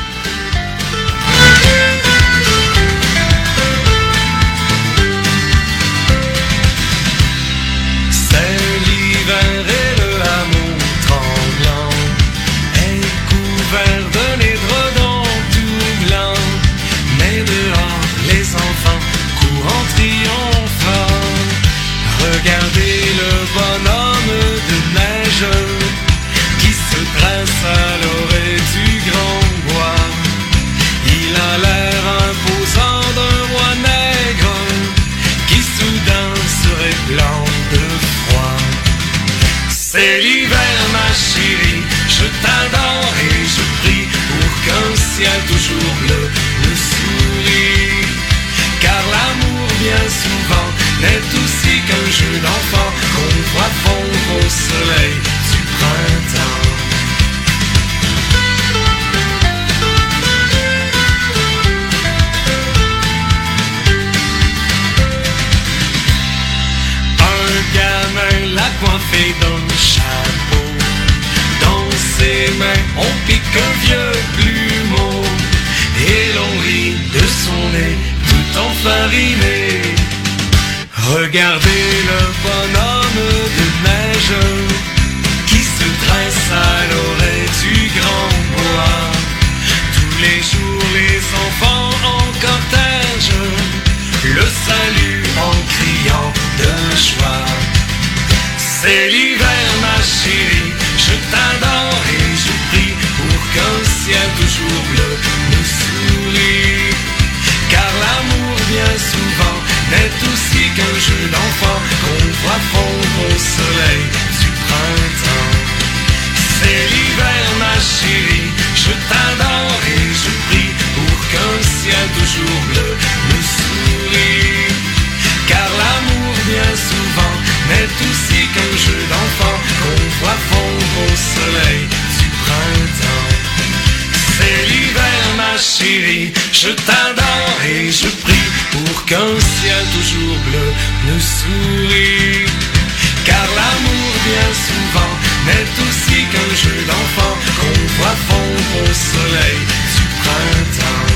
C'est l'hiver et le hameau tremblant est couvert d'un édredon tout blanc. Mais dehors, les enfants courent en triomphant. Regardez le bonhomme de neige qui se dresse à l'orée du grand bois. Il a l'air imposant d'un roi nègre qui soudain serait blanc de froid. C'est l'hiver ma chérie, je t'adore et je prie pour qu'un ciel toujours bleu nous sourit. Car l'amour bien souvent n'est aussi qu'un jeu d'enfant qu'on voit fondre au soleil du printemps. Un gamin l'a coiffé d'un chapeau. Dans ses mains on pique un vieux plumeau. Et l'on rit de son nez tout enfariné. Regardez le bonhomme de neige qui se dresse à l'orée du grand bois. Tous les jours les enfants en cortège le saluent en criant de joie. C'est l'hiver ma chérie, je t'adore et je prie pour qu'un ciel toujours bleu nous sourit. Car l'amour bien souvent n'est aussi qu'un jeu d'enfant qu'on voit fondre au soleil du printemps. C'est l'hiver ma chérie, je t'adore et je prie pour qu'un ciel toujours bleu nous sourit. Car l'amour bien souvent n'est aussi qu'un jeu d'enfant qu'on voit fondre au soleil du printemps. C'est l'hiver ma chérie, je t'adore et je prie pour qu'un ciel toujours bleu nous sourit. Car l'amour bien souvent n'est aussi qu'un jeu d'enfant qu'on voit fondre au soleil du printemps.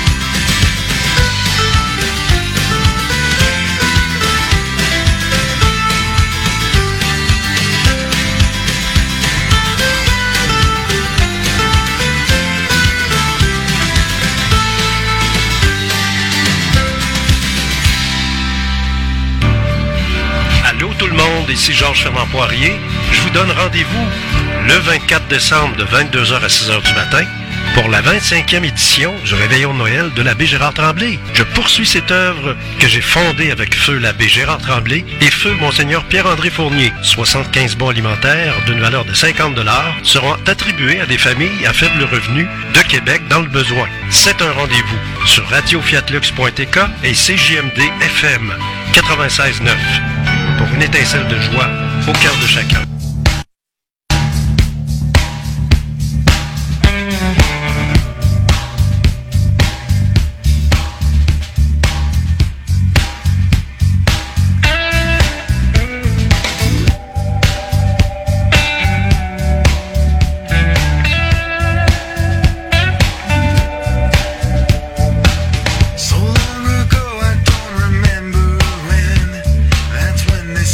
Allô tout le monde, ici Georges Fernand-Poirier. Je vous donne rendez-vous le vingt-quatre décembre de vingt-deux heures à six heures du matin pour la vingt-cinquième édition du Réveillon de Noël de l'abbé Gérard Tremblay. Je poursuis cette œuvre que j'ai fondée avec feu l'abbé Gérard Tremblay et feu Monseigneur Pierre-André Fournier. soixante-quinze bons alimentaires d'une valeur de cinquante dollars seront attribués à des familles à faible revenu de Québec dans le besoin. C'est un rendez-vous sur radio fiat lux point t k et C J M D F M quatre-vingt-seize neuf pour une étincelle de joie au cœur de chacun. So long ago, I don't remember when. That's when they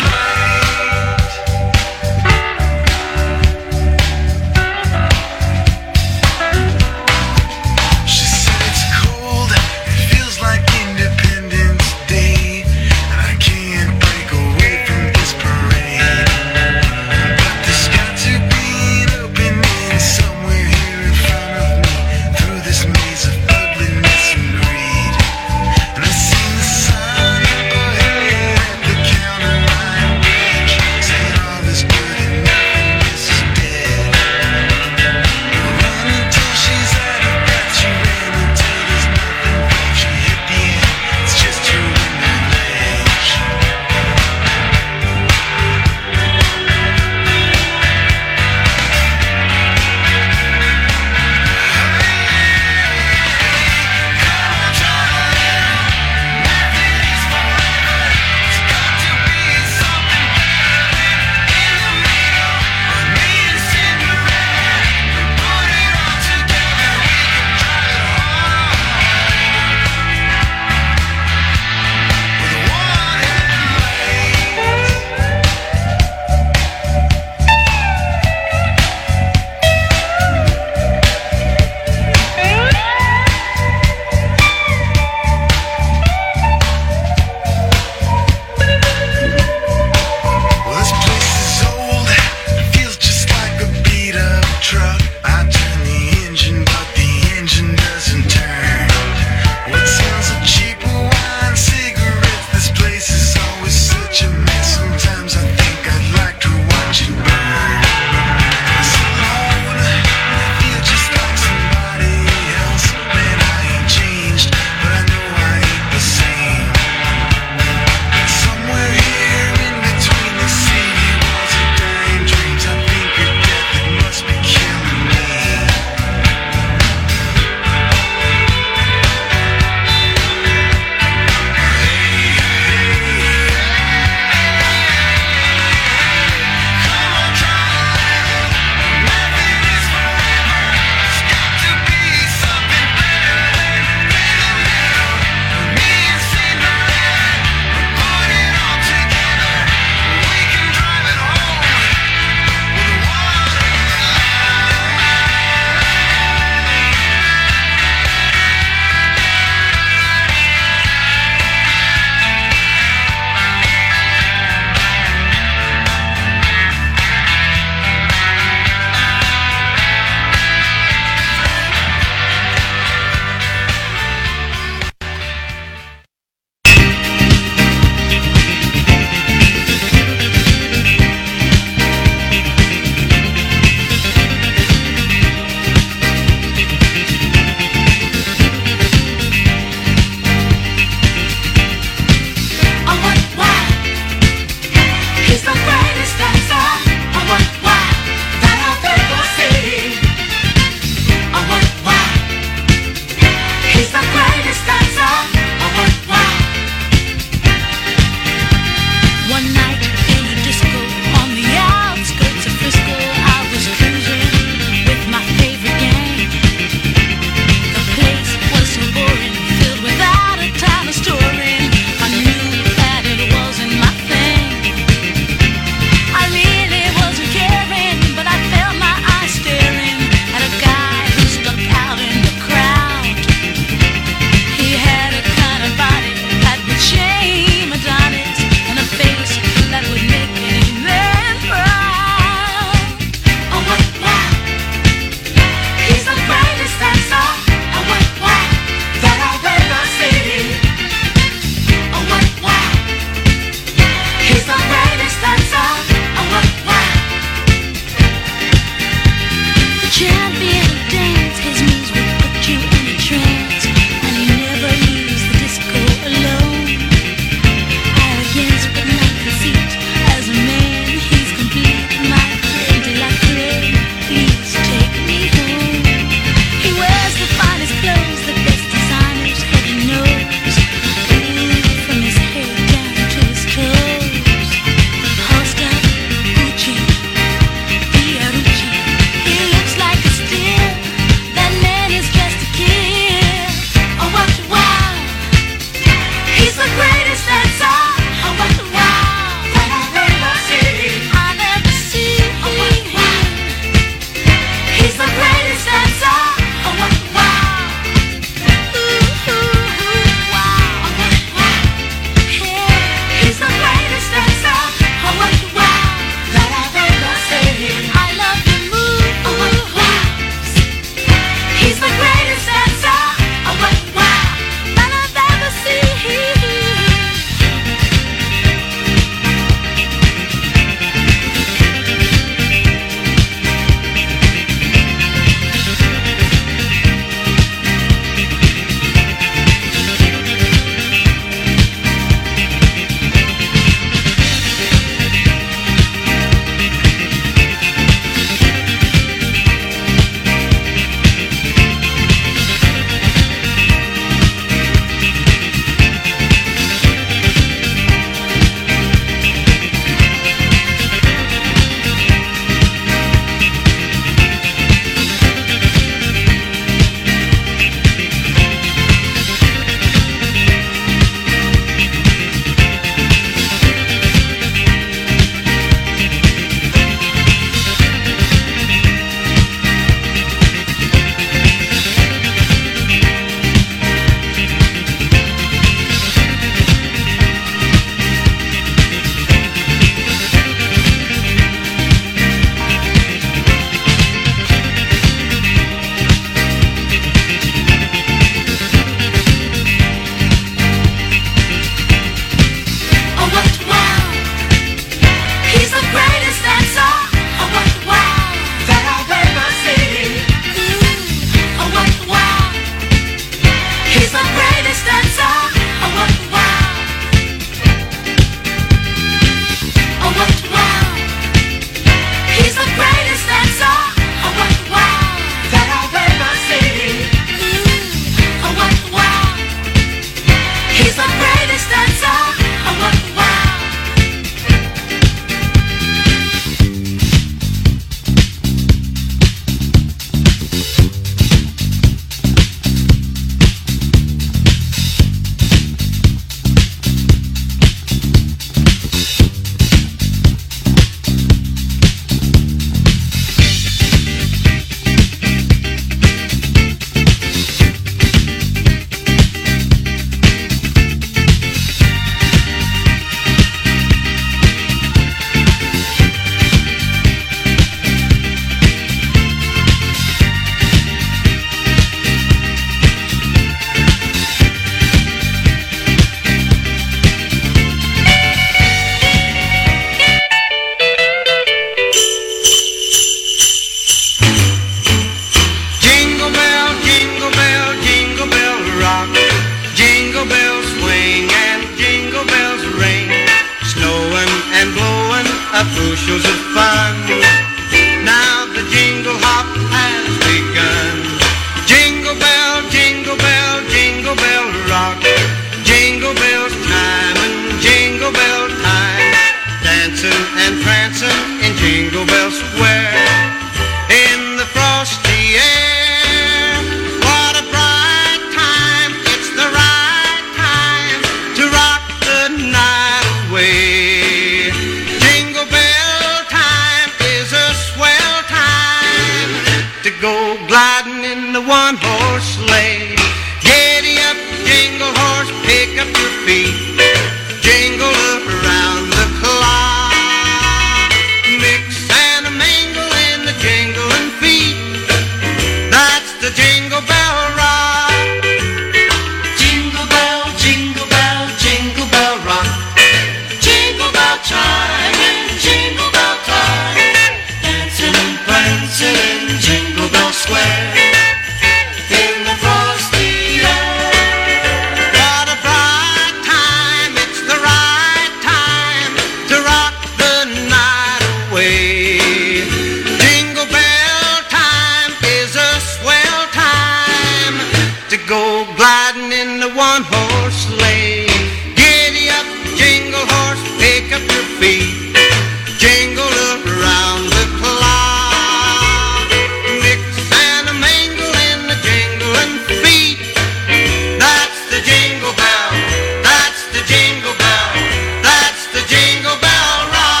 one-horse sleigh. Giddy up, jingle horse, pick up your feet. Jingle up around the clock. Mix and a mingle in the jingling feet. That's the Jingle Bell Rock. Jingle bell, jingle bell, jingle bell rock. Jingle bell chime and jingle bell time. Dancing and prancing in Jingle Bell Square. In the frosty air. What a bright time, it's the right time to rock the night away. Jingle bell time is a swell time to go gliding in the one-horse sleigh. Giddy up, jingle horse, pick up your feet. Jingle up around the clock. Mix and a mingle in the jingling feet. That's the Jingle Bell, that's the Jingle Bell, that's the Jingle Bell Rock.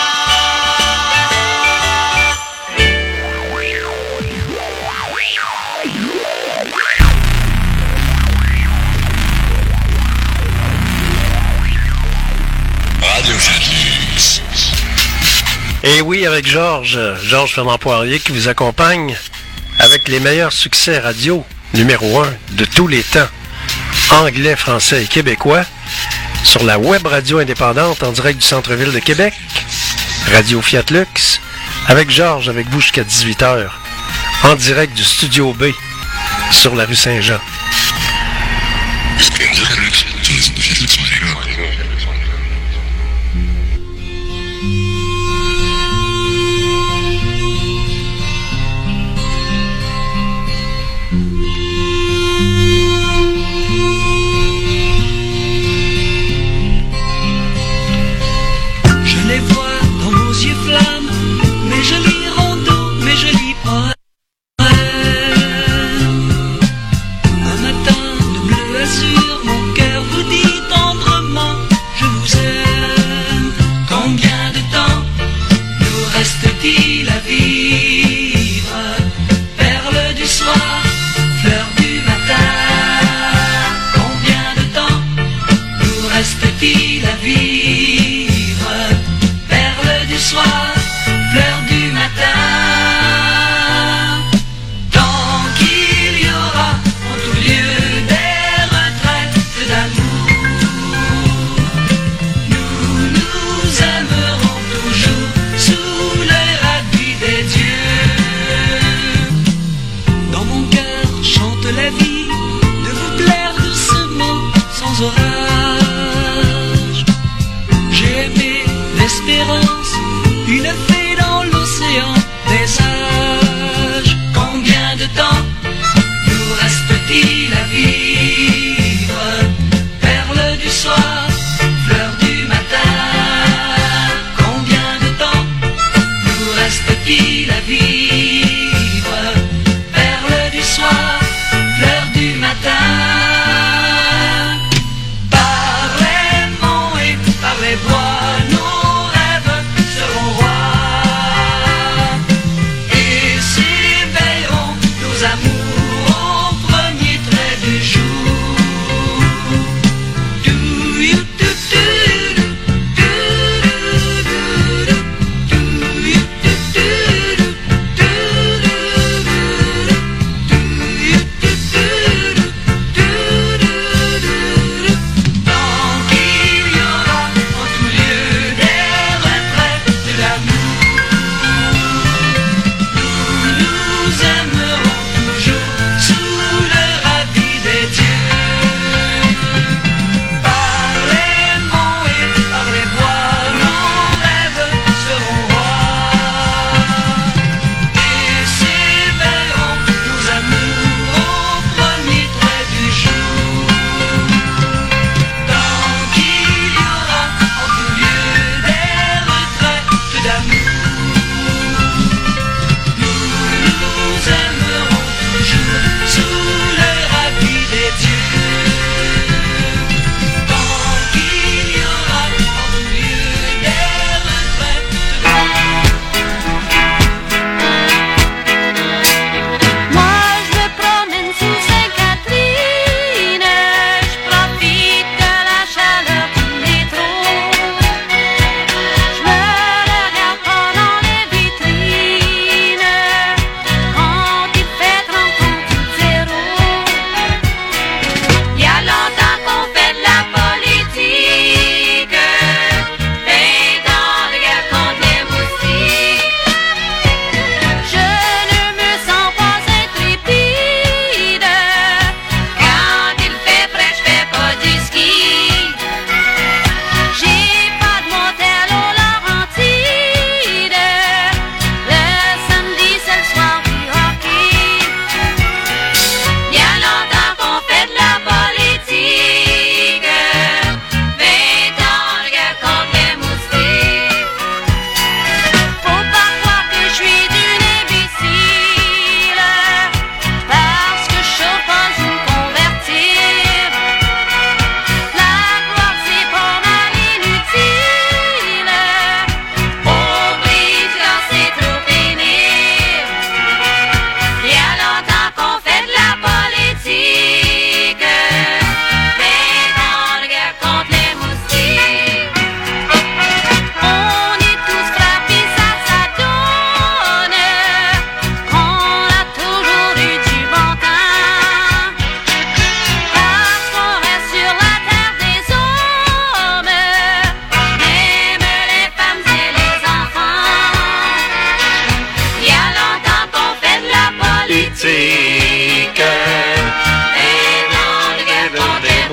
Radio Fenix. Et oui, avec Georges, Georges Fernand Poirier qui vous accompagne avec les meilleurs succès radio numéro un de tous les temps, anglais, français et québécois, sur la web radio indépendante en direct du centre-ville de Québec, Radio Fiat Lux, avec Georges, avec vous jusqu'à dix-huit heures, en direct du Studio B, sur la rue Saint-Jean. Je les vois dans vos yeux flammes, mes jolis rondeaux, mes jolis poèmes. Un matin de bleu azur, mon cœur vous dit tendrement, je vous aime. Combien de temps nous reste-t-il à vivre? Perle du soir, fleur du matin. Combien de temps nous reste-t-il à vivre? Perle du soir, fleur du matin. Tant qu'il y aura en tout lieu des retraites d'amour, nous nous aimerons toujours sous le radis des dieux. Dans mon cœur chante la vie, de vous plaire doucement sans orage. J'ai aimé l'espérance, une fée dans l'océan des sages. Combien de temps nous reste-t-il à vivre? Perle du soir, fleur du matin. Combien de temps nous reste-t-il à vivre? Perle du soir, fleur du matin. Par les monts et par les bois, nos rêves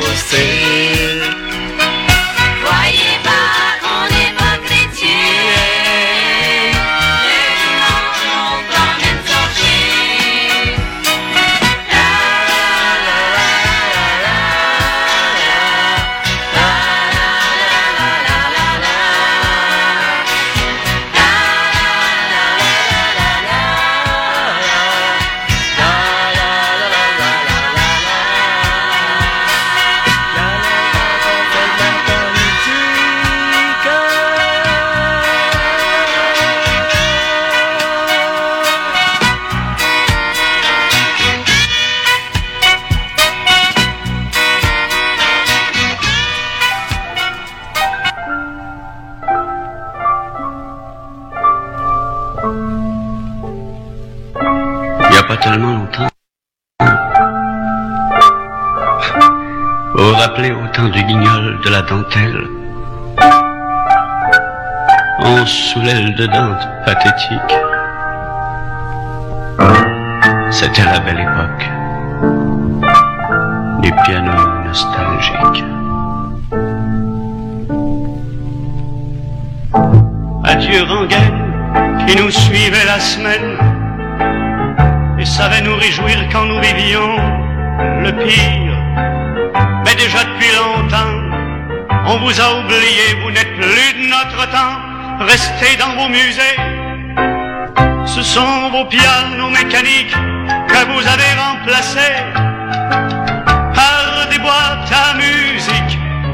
chaussée. Croyez pas, on n'est pas chrétien. Le dimanche, on promène son chien. La la la la la la la la la la la. Il n'y a pas tellement longtemps. Vous vous rappelez au temps du guignol, de la dentelle. On sous l'aile de Dante, pathétique. C'était la belle époque des pianos nostalgiques. Adieu rengaine qui nous suivait la semaine et savait nous réjouir quand nous vivions le pire. Mais déjà depuis longtemps, on vous a oublié, vous n'êtes plus de notre temps, restez dans vos musées. Ce sont vos pianos mécaniques que vous avez remplacés par des boîtes à musique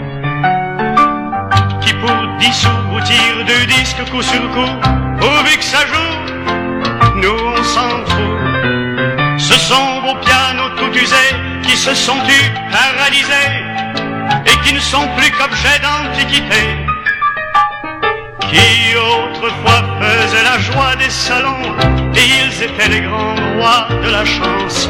qui pour dix sous vous tirent deux disques coup sur coup, pourvu que ça joue, nous on s'en fout. Ce sont vos pianos tout usés qui se sont dus paralysés et qui ne sont plus qu'objets d'antiquité, qui autrefois faisaient la joie des salons et ils étaient les grands rois de la chanson.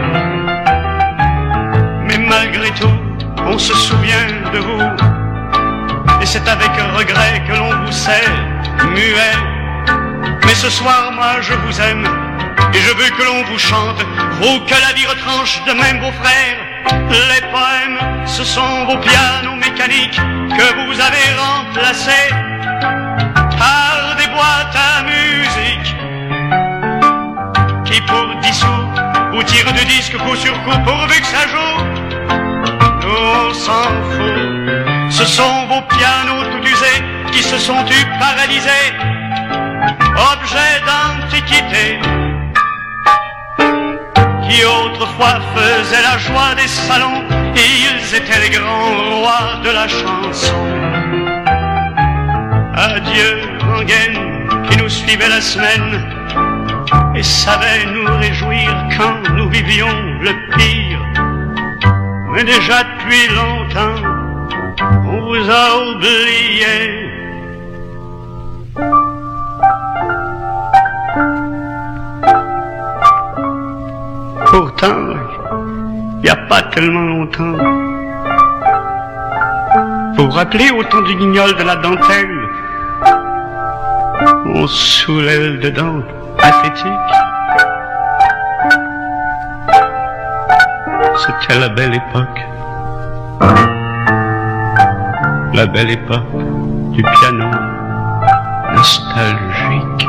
Mais malgré tout, on se souvient de vous et c'est avec regret que l'on vous sait muet. Mais ce soir, moi je vous aime et je veux que l'on vous chante, vous que la vie retranche de même vos frères. Les poèmes, ce sont vos pianos mécaniques que vous avez remplacés par des boîtes à musique qui pour dix sous vous tirent de disques coup sur coup pourvu que ça joue. Nous on s'en fout. Ce sont vos pianos tout usés qui se sont dus paralysés, objets d'antiquité, qui autrefois faisaient la joie des salons et ils étaient les grands rois de la chanson. Adieu rengaine qui nous suivait la semaine et savait nous réjouir quand nous vivions le pire. Mais déjà depuis longtemps, on vous a oublié. Pourtant, il n'y a pas tellement longtemps. Vous vous rappelez au temps du guignol, de la dentelle, on sous l'aile de Dante, pathétique. C'était la belle époque. La belle époque du piano nostalgique.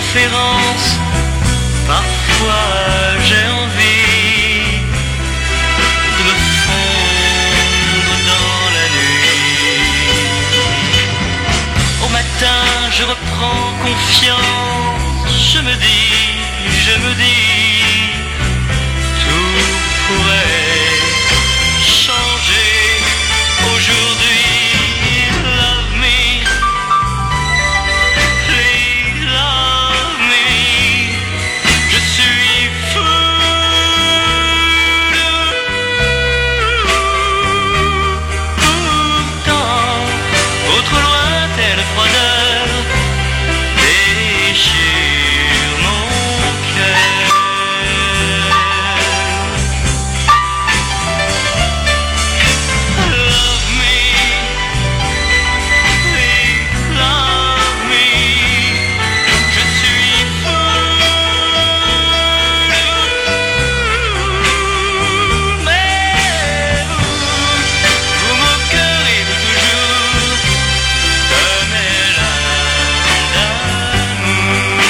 indifférence. Parfois j'ai envie de me fondre dans la nuit. Au matin je reprends confiance. Je me dis, je me dis, tout pourrait changer aujourd'hui. Love me, please love me. Je suis fou de vous. Pourtant, votre lointaine froideur déchire mon cœur. Love me, please love me. Je suis fou de vous. Mais vous, vous moquerez de toujours de mes larmes d'amour.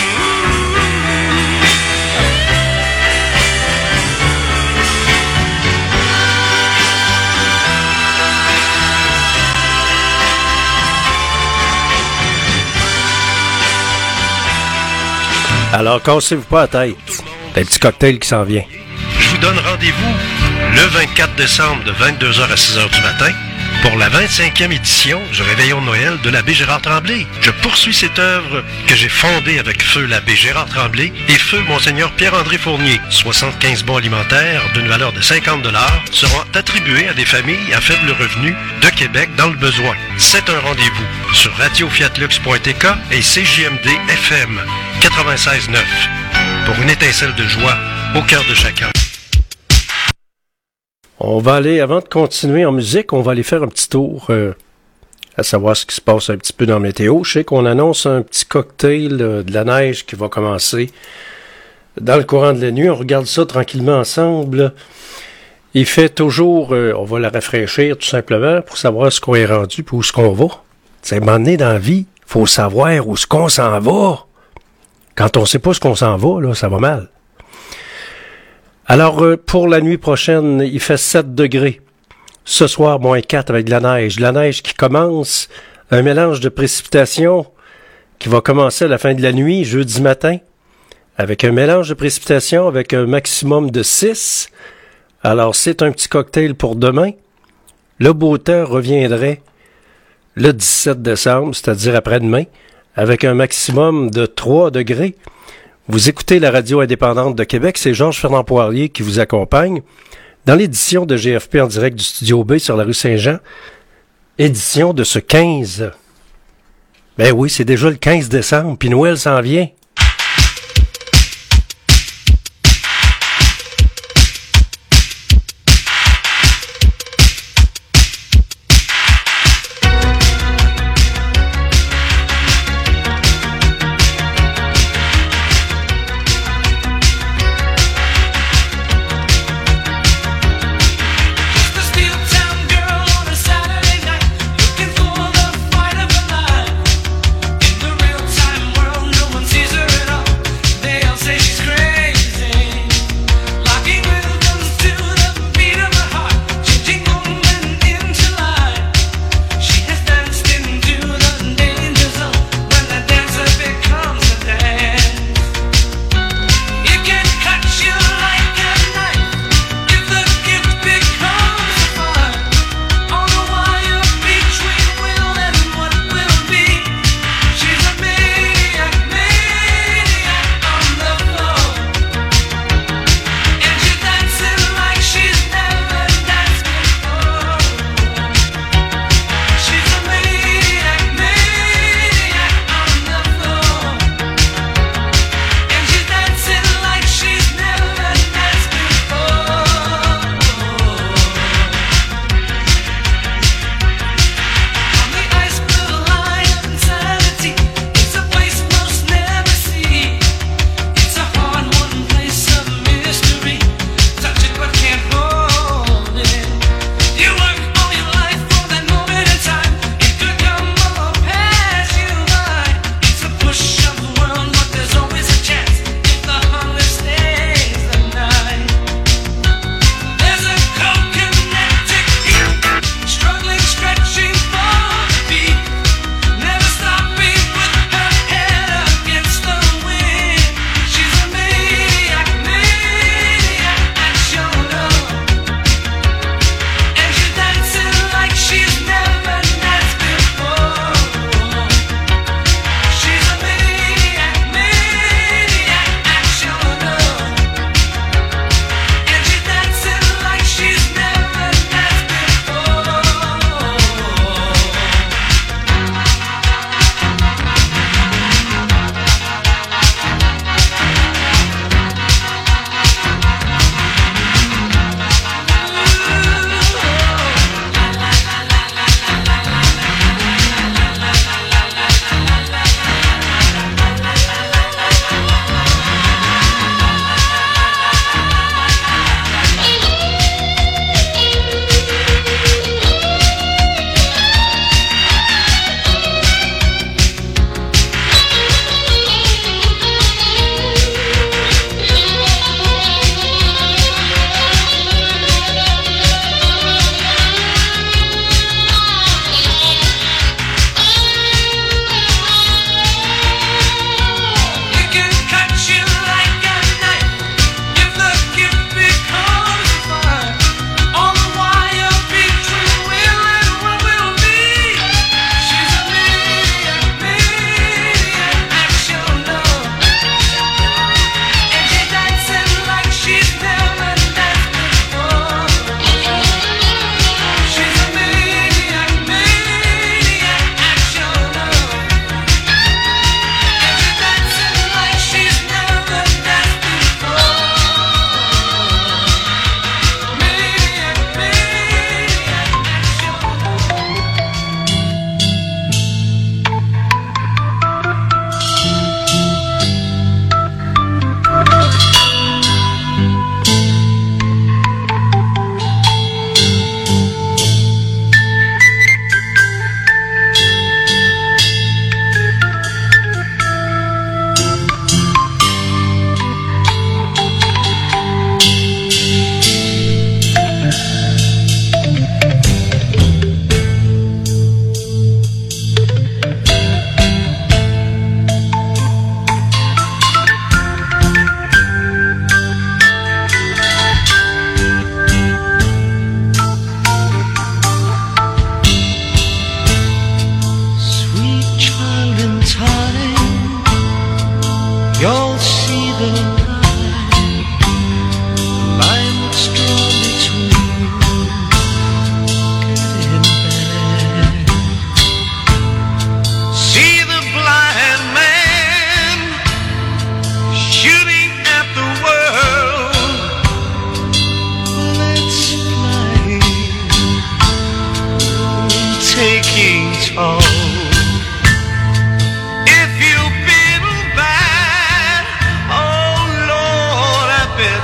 Alors, cassez-vous pas la tête. Un petit cocktail qui s'en vient. Je vous donne rendez-vous le vingt-quatre décembre de vingt-deux heures à six heures du matin pour la vingt-cinquième édition du Réveillon de Noël de l'abbé Gérard Tremblay. Je poursuis cette œuvre que j'ai fondée avec feu l'abbé Gérard Tremblay et feu Monseigneur Pierre-André Fournier. soixante-quinze bons alimentaires d'une valeur de cinquante dollars seront attribués à des familles à faible revenu de Québec dans le besoin. C'est un rendez-vous sur radio fiat lux point t k et C J M D F M quatre-vingt-seize neuf pour une étincelle de joie au cœur de chacun. On va aller, avant de continuer en musique, on va aller faire un petit tour euh, à savoir ce qui se passe un petit peu dans la météo. Je sais qu'on annonce un petit cocktail euh, de la neige qui va commencer dans le courant de la nuit. On regarde ça tranquillement ensemble. Il fait toujours, euh, on va la rafraîchir tout simplement pour savoir ce qu'on est rendu et où ce qu'on va. C'est un moment donné dans la vie, il faut savoir où ce qu'on s'en va. Quand on sait pas ce qu'on s'en va, là, ça va mal. Alors, euh, pour la nuit prochaine, il fait sept degrés. Ce soir, moins quatre avec de la neige. De la neige qui commence, un mélange de précipitations qui va commencer à la fin de la nuit, jeudi matin, avec un mélange de précipitations avec un maximum de six. Alors, c'est un petit cocktail pour demain. Le beau temps reviendrait le dix-sept décembre, c'est-à-dire après-demain, avec un maximum de trois degrés. Vous écoutez la radio indépendante de Québec, c'est Georges-Fernand Poirier qui vous accompagne dans l'édition de G F P en direct du Studio B sur la rue Saint-Jean, édition de ce quinze. Ben oui, c'est déjà le quinze décembre, puis Noël s'en vient. Season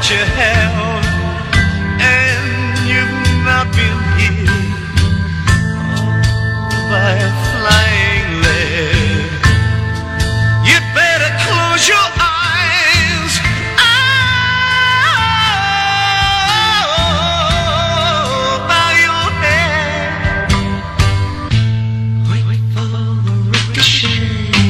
that you have, and you've not been hit by a flying lead. You'd better close your eyes. Oh, bow your head. Wait for the ricochet.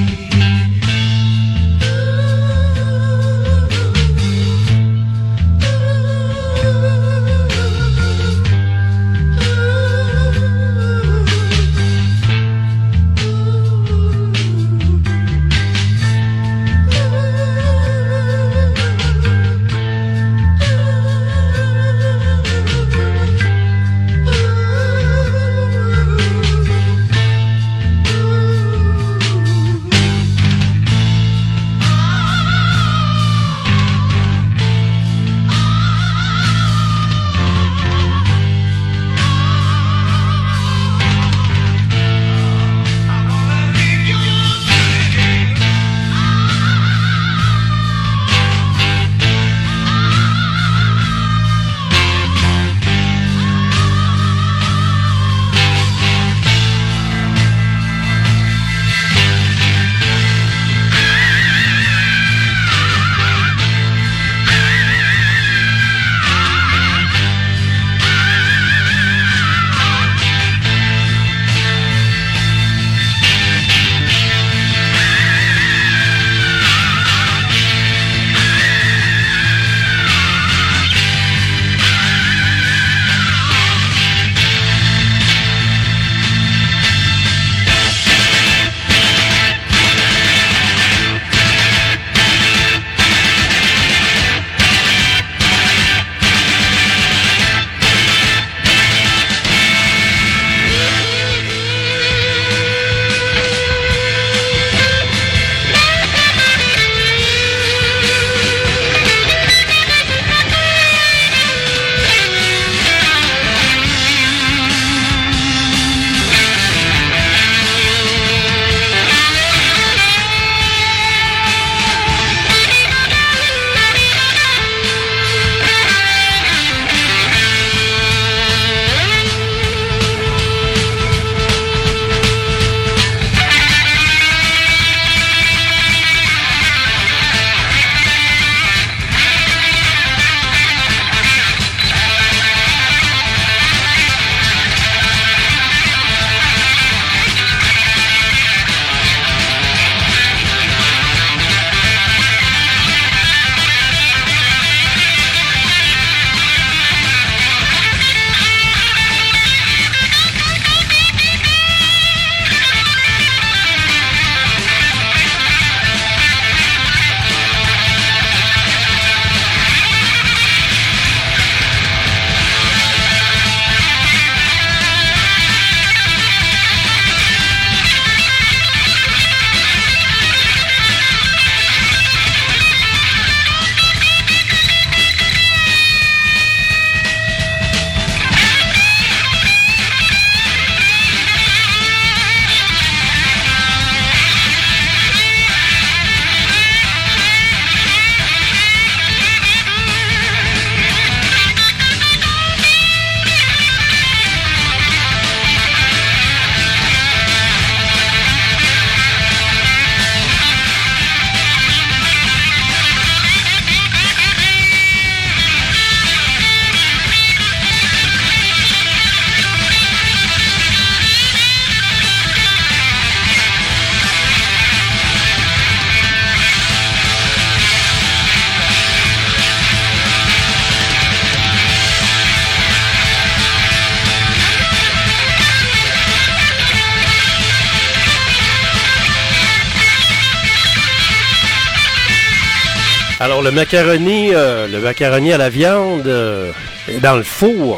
Alors, le macaroni, euh, le macaroni à la viande euh, est dans le four.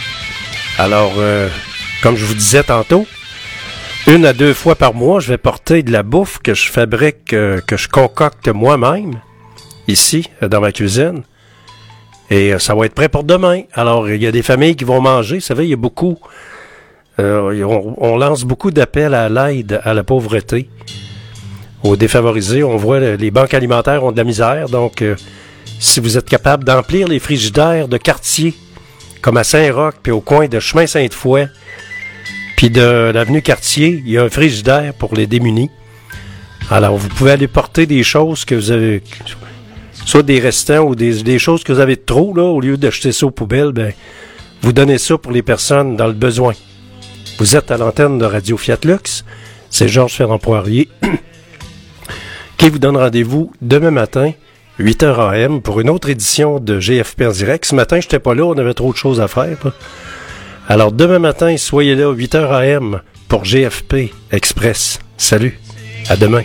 Alors, euh, comme je vous disais tantôt, une à deux fois par mois, je vais porter de la bouffe que je fabrique, euh, que je concocte moi-même, ici, euh, dans ma cuisine. Et euh, ça va être prêt pour demain. Alors, il y a des familles qui vont manger. Vous savez, il y a beaucoup... Euh, on, on lance beaucoup d'appels à l'aide à la pauvreté, aux défavorisés. On voit les banques alimentaires ont de la misère. Donc, euh, si vous êtes capable d'emplir les frigidaires de quartier, comme à Saint-Roch, puis au coin de Chemin Sainte-Foy, puis de l'avenue Cartier, il y a un frigidaire pour les démunis. Alors, vous pouvez aller porter des choses que vous avez, soit des restants ou des, des choses que vous avez de trop, là, au lieu d'acheter ça aux poubelles, ben, vous donnez ça pour les personnes dans le besoin. Vous êtes à l'antenne de Radio Fiat Lux. C'est Georges Ferrand-Poirier qui vous donne rendez-vous demain matin, huit heures A M, pour une autre édition de G F P en direct. Ce matin, je n'étais pas là, on avait trop de choses à faire. Là. Alors, demain matin, soyez là, huit heures A M, pour G F P Express. Salut, à demain.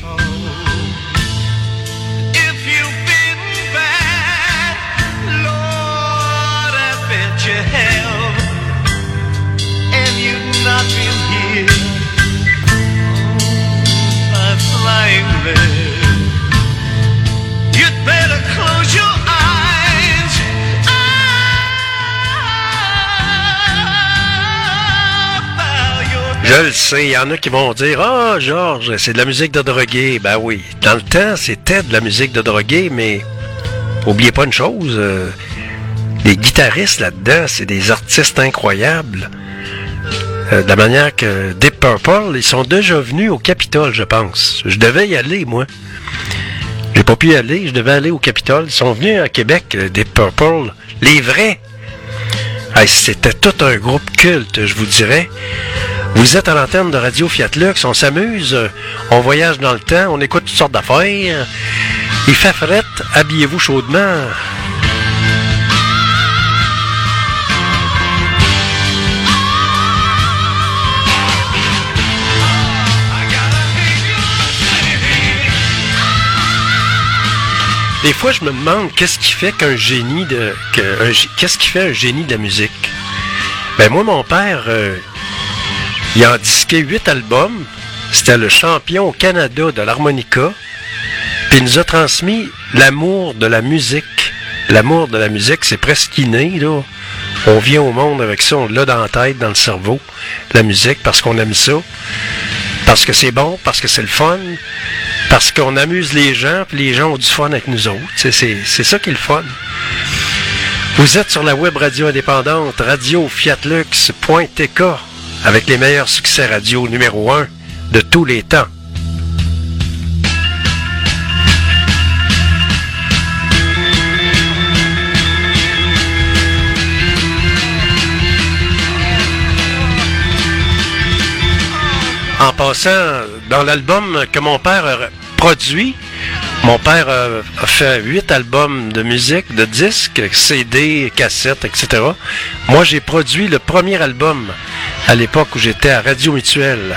Je le sais, il y en a qui vont dire « Ah, oh, Georges, c'est de la musique de drogué. » Ben oui, dans le temps, c'était de la musique de drogué, mais oubliez pas une chose, euh, les guitaristes là-dedans, c'est des artistes incroyables. Euh, de la manière que Deep Purple, ils sont déjà venus au Capitole, je pense. Je devais y aller, moi. J'ai pas pu y aller, je devais aller au Capitole. Ils sont venus à Québec, Deep Purple, les vrais. Hey, c'était tout un groupe culte, je vous dirais. Vous êtes à l'antenne de Radio Fiat Lux, on s'amuse, on voyage dans le temps, on écoute toutes sortes d'affaires. Il fait fret, habillez-vous chaudement. Des fois, je me demande qu'est-ce qui fait qu'un génie de, que, un, qu'est-ce qui fait un génie de la musique. Ben moi, mon père, euh, il a disqué huit albums. C'était le champion au Canada de l'harmonica. Puis il nous a transmis l'amour de la musique. L'amour de la musique, c'est presque inné, là. On vient au monde avec ça, on l'a dans la tête, dans le cerveau, la musique, parce qu'on aime ça. Parce que c'est bon, parce que c'est le fun. Parce qu'on amuse les gens, puis les gens ont du fun avec nous autres. C'est, c'est, c'est ça qui est le fun. Vous êtes sur la web radio indépendante, radio fiat lux point t k, avec les meilleurs succès radio numéro un de tous les temps. En passant, dans l'album que mon père a produit, mon père a fait huit albums de musique, de disques, C D, cassettes, et cetera. Moi, j'ai produit le premier album à l'époque où j'étais à Radio Mutuelle.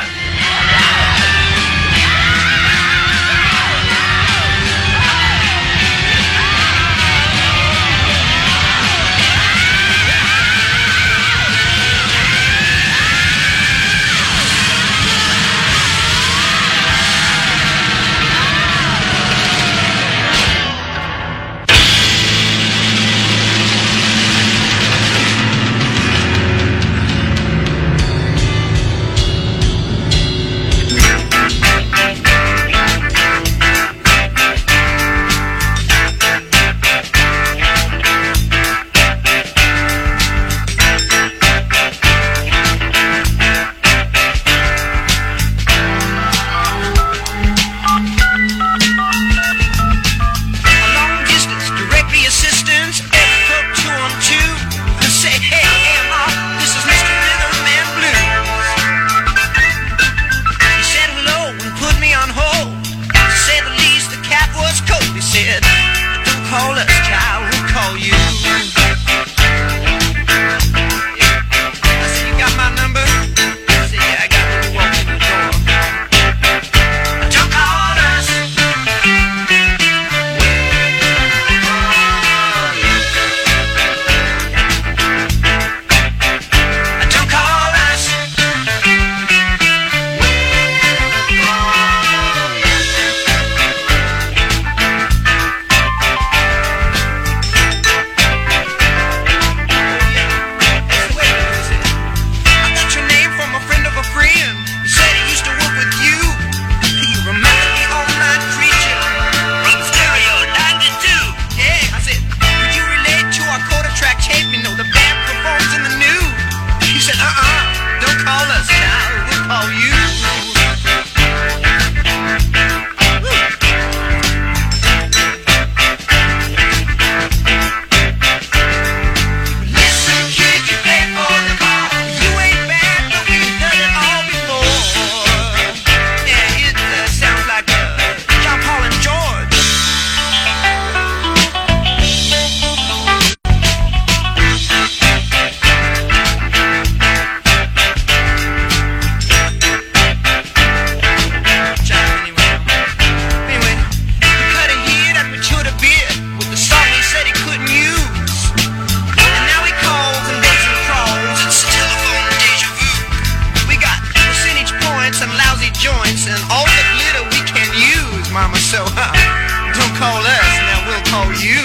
mama, so uh, don't call us, now we'll call you.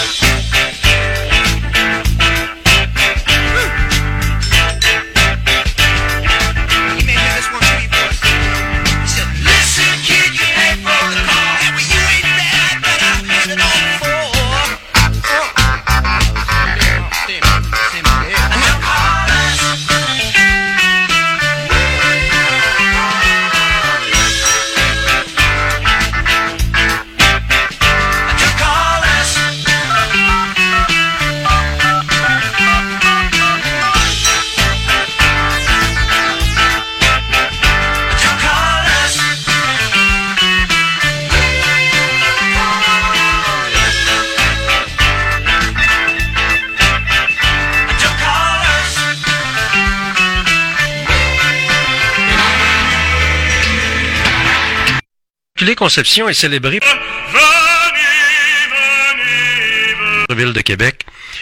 You may hear this one to me, boys. He said, listen, kid, you ain't for the call. And when you ain't bad, but I had it all before. Oh. Damn, damn, damn, damn. And now call us. L'Immaculée Conception est célébrée par la ville de Québec.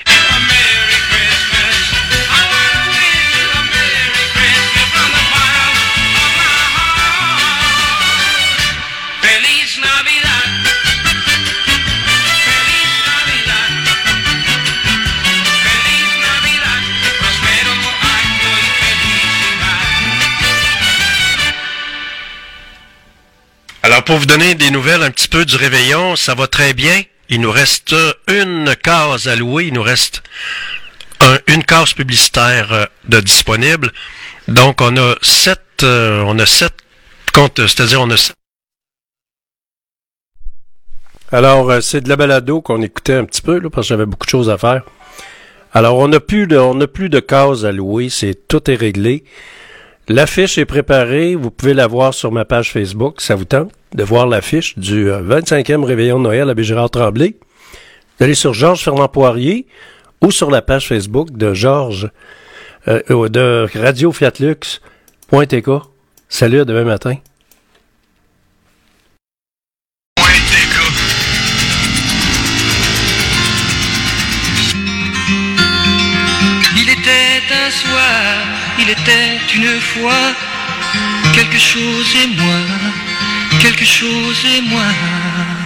Alors, pour vous donner des nouvelles un petit peu du réveillon, ça va très bien. Il nous reste une case à louer. Il nous reste un, une case publicitaire euh, de disponible. Donc, on a sept, euh, on a sept comptes, c'est-à-dire on a sept. Alors, euh, c'est de la balado qu'on écoutait un petit peu, là, parce que j'avais beaucoup de choses à faire. Alors, on n'a plus de, on n'a plus de cases à louer. C'est, tout est réglé. L'affiche est préparée, vous pouvez la voir sur ma page Facebook, ça vous tente de voir l'affiche du vingt-cinquième Réveillon de Noël à Bégirard-Tremblay. Vous allez sur Georges Fernand Poirier ou sur la page Facebook de Georges, euh, de radio fiat lux point t k. Salut, à demain matin. Il était un soir, il était une fois, quelque chose et moi, quelque chose et moi.